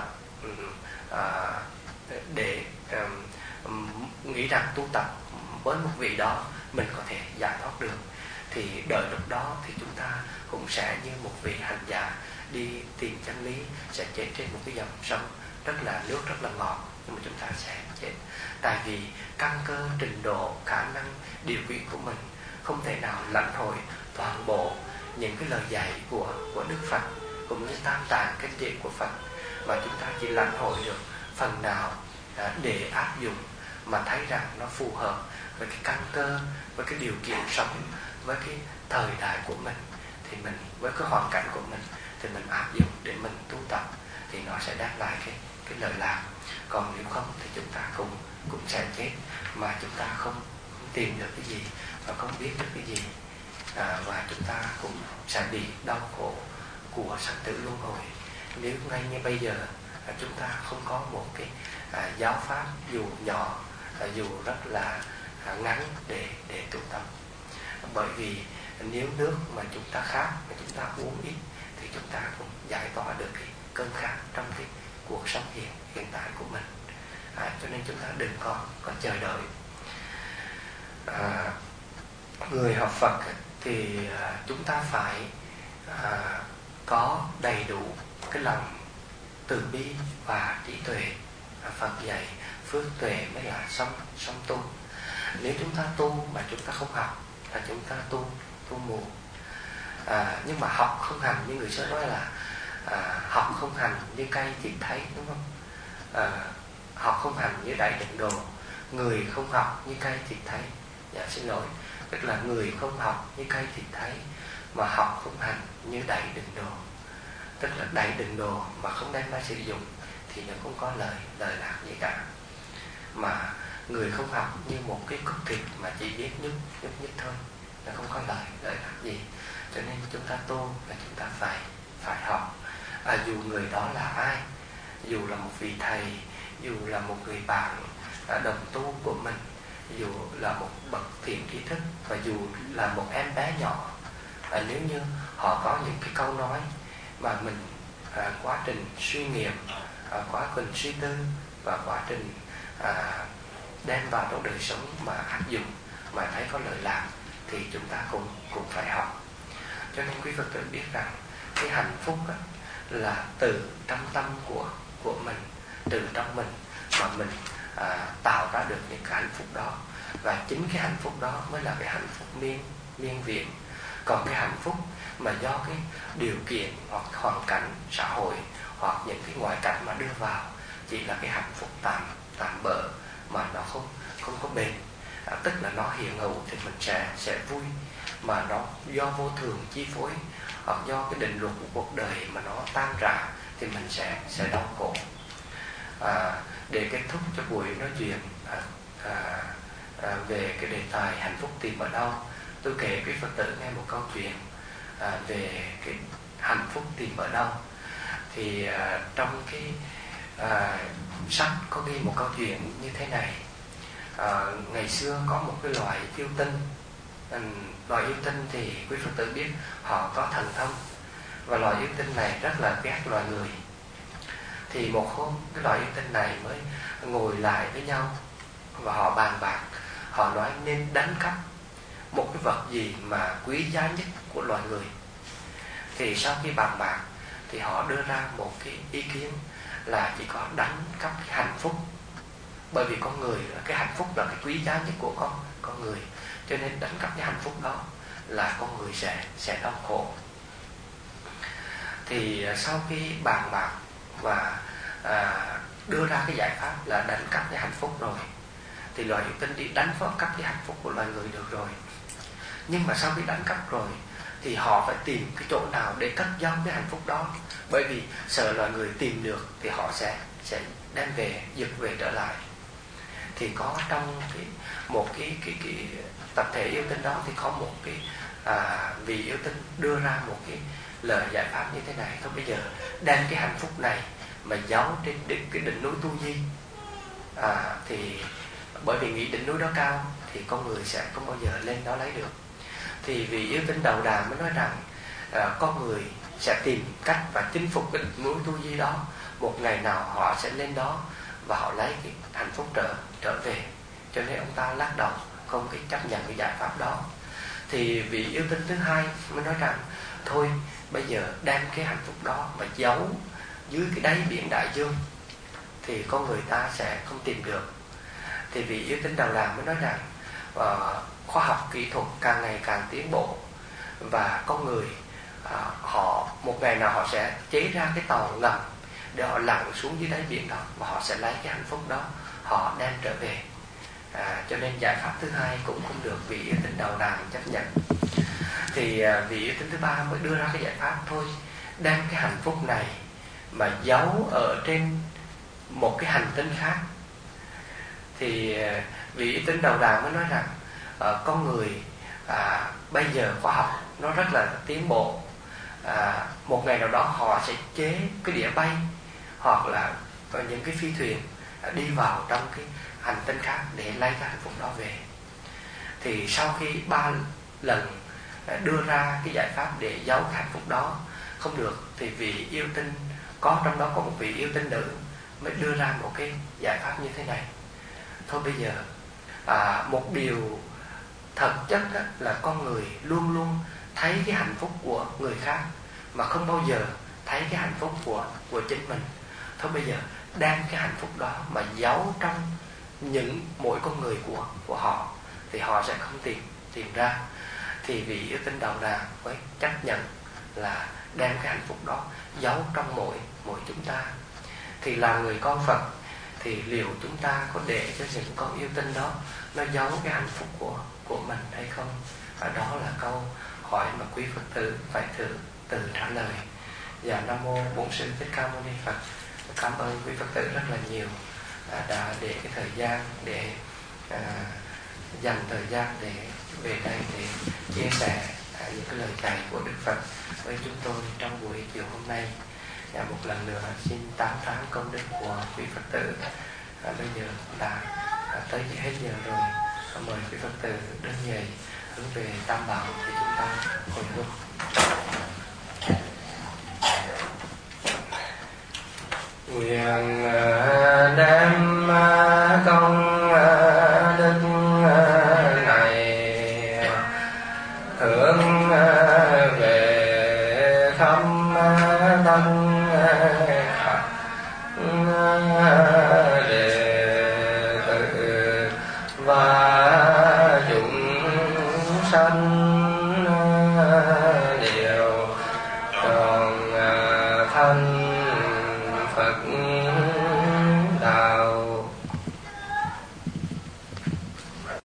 à, để um, nghĩ rằng tu tập với một vị đó mình có thể giải thoát được. Thì đợi lúc đó thì chúng ta cũng sẽ như một vị hành giả đi tìm chân lý, sẽ chết trên một cái dòng sông rất là nước rất là ngọt, nhưng mà chúng ta sẽ chết. Tại vì căn cơ, trình độ, khả năng, điều kiện của mình không thể nào lãnh hội toàn bộ những cái lời dạy của, của Đức Phật, cũng như tam tạng kinh điển của Phật, mà chúng ta chỉ lãnh hội được phần nào để áp dụng mà thấy rằng nó phù hợp với cái căn cơ, với cái điều kiện sống, với cái thời đại của mình, thì mình với cái hoàn cảnh của mình thì mình áp dụng để mình tu tập, thì nó sẽ đáp lại cái cái lợi lạc. Còn nếu không thì chúng ta cũng cũng sẽ chết, mà chúng ta không, không tìm được cái gì và không biết được cái gì, à, và chúng ta cũng sẽ bị đau khổ của sanh tử luân hồi. Nếu ngay như bây giờ à, chúng ta không có một cái à, giáo pháp dù nhỏ, à, dù rất là à, ngắn để để tu tập. Bởi vì nếu nước mà chúng ta khát mà chúng ta uống ít thì chúng ta cũng giải tỏa được cái cơn khát trong cái cuộc sống hiện hiện tại của mình. À, cho nên chúng ta đừng có có chờ đợi. À, người học Phật thì à, chúng ta phải à, có đầy đủ cái lòng từ bi và trí tuệ. À, Phật dạy phước tuệ mới là sống sống tu. Nếu chúng ta tu mà chúng ta không học là chúng ta tu tu mù. À, nhưng mà học không hành, như người xưa nói là à, học không hành như cây chỉ thấy, đúng không? À, học không hành như đẩy đựng đồ, người không học như cây thì thấy. Dạ xin lỗi, tức là người không học như cây thì thấy, mà học không hành như đẩy đựng đồ. Tức là đẩy đựng đồ mà không đem ra sử dụng thì thì nó không có lời lời lạc gì cả. Mà người không học như một cái cục thịt mà chỉ biết nhúc nhúc nhích thôi, nó không có lời lời lạc gì. Cho nên chúng ta tu là chúng ta phải phải học. À, dù người đó là ai, dù là một vị thầy, dù là một người bạn à, đồng tu của mình, dù là một bậc thiện tri thức, và dù là một em bé nhỏ, à, nếu như họ có những cái câu nói mà mình à, quá trình suy nghiệm, à, quá trình suy tư và quá trình à, đem vào trong đời sống mà áp dụng mà thấy có lợi lạc, thì chúng ta cũng cũng phải học. Cho nên quý Phật tử biết rằng cái hạnh phúc đó là từ trong tâm của của mình, từ trong mình mà mình à, tạo ra được những cái hạnh phúc đó, và chính cái hạnh phúc đó mới là cái hạnh phúc miên miên viện. Còn cái hạnh phúc mà do cái điều kiện hoặc hoàn cảnh xã hội hoặc những cái ngoại cảnh mà đưa vào chỉ là cái hạnh phúc tạm tạm bợ mà nó không không có bền. À, tức là nó hiện hữu thì mình sẽ sẽ vui, mà nó do vô thường chi phối hoặc do cái định luật của cuộc đời mà nó tan rã thì mình sẽ sẽ đau khổ. À, để kết thúc cho buổi nói chuyện à, à, à, về cái đề tài hạnh phúc tìm ở đâu, tôi kể quý Phật tử nghe một câu chuyện à, về cái hạnh phúc tìm ở đâu. Thì à, trong cái à, sách có ghi một câu chuyện như thế này. À, ngày xưa có một cái loài yêu tinh. À, loài yêu tinh thì quý Phật tử biết họ có thần thông, và loài yêu tinh này rất là ghét loài người. Thì một hôm cái loài yêu tinh này mới ngồi lại với nhau và họ bàn bạc, họ nói nên đánh cắp một cái vật gì mà quý giá nhất của loài người. Thì sau khi bàn bạc thì họ đưa ra một cái ý kiến là chỉ có đánh cắp cái hạnh phúc, bởi vì con người, cái hạnh phúc là cái quý giá nhất của con con người, cho nên đánh cắp cái hạnh phúc đó là con người sẽ sẽ đau khổ. Thì sau khi bàn bạc và à, đưa ra cái giải pháp là đánh cắp cái hạnh phúc rồi, thì loài yêu tinh đi đánh phá cắp cái hạnh phúc của loài người được rồi. Nhưng mà sau khi đánh cắp rồi thì họ phải tìm cái chỗ nào để cất giấu cái hạnh phúc đó, bởi vì sợ loài người tìm được thì họ sẽ sẽ đem về, giật về trở lại. Thì có trong cái một cái cái cái tập thể yêu tinh đó thì có một cái à, vị yêu tinh đưa ra một cái lời giải pháp như thế này. Thôi bây giờ đem cái hạnh phúc này mà giấu trên đỉnh, cái đỉnh núi Tu Di, à, thì bởi vì nghĩ đỉnh núi đó cao thì con người sẽ không bao giờ lên đó lấy được. Thì vị yêu tinh đầu đàn mới nói rằng à, con người sẽ tìm cách và chinh phục cái đỉnh núi Tu Di đó. Một ngày nào họ sẽ lên đó và họ lấy cái hạnh phúc trở trở về. Cho nên ông ta lắc đầu không cái chấp nhận cái giải pháp đó. Thì vị yêu tinh thứ hai mới nói rằng thôi bây giờ đem cái hạnh phúc đó mà giấu dưới cái đáy biển đại dương thì con người ta sẽ không tìm được. Thì vị yêu tinh đầu đàn mới nói rằng uh, khoa học kỹ thuật càng ngày càng tiến bộ, và con người uh, họ một ngày nào họ sẽ chế ra cái tàu ngầm để họ lặn xuống dưới đáy biển đó, và họ sẽ lấy cái hạnh phúc đó họ đem trở về. À, cho nên giải pháp thứ hai cũng không được vị yêu tinh đầu đàn chấp nhận. Thì à, vị yêu tinh thứ ba mới đưa ra cái giải pháp thôi, đem cái hạnh phúc này mà giấu ở trên một cái hành tinh khác. Thì à, vị yêu tinh đầu đàn mới nói rằng à, con người à, bây giờ khoa học nó rất là tiến bộ, à, một ngày nào đó họ sẽ chế cái đĩa bay hoặc là có những cái phi thuyền đi vào trong cái hành tinh khác để lấy cái hạnh phúc đó về. Thì sau khi ba lần đưa ra cái giải pháp để giấu cái hạnh phúc đó không được, thì vị yêu tinh có trong đó có một vị yêu tinh nữ mới đưa ra một cái giải pháp như thế này. Thôi bây giờ à, một điều thật chất là con người luôn luôn thấy cái hạnh phúc của người khác mà không bao giờ thấy cái hạnh phúc của của chính mình. Thôi bây giờ đem cái hạnh phúc đó mà giấu trong những mỗi con người của của họ thì họ sẽ không tìm tìm ra. Thì vị yêu tinh đầu đàn mới chấp nhận là đem cái hạnh phúc đó giấu trong mỗi mỗi chúng ta. Thì là người con Phật thì liệu chúng ta có để cho những con yêu tinh đó nó giấu cái hạnh phúc của của mình hay không? Và đó là câu hỏi mà quý Phật tử phải thử tự trả lời. Và Nam mô Bổn Sư Thích Ca Mâu Ni Phật. Cảm ơn quý Phật tử rất là nhiều à, đã để cái thời gian để à, dành thời gian để về đây để chia sẻ à, những cái lời dạy của Đức Phật với chúng tôi trong buổi chiều hôm nay. À, một lần nữa xin tán thán công đức của quý Phật tử. À, bây giờ đã à, tới hết giờ rồi, à, mời quý Phật tử đứng dậy hướng về Tam Bảo để chúng ta hồi hướng. Nguyện đem công đức này hướng về khắp tất cả đệ tử và chúng sanh đều tròn thân Phật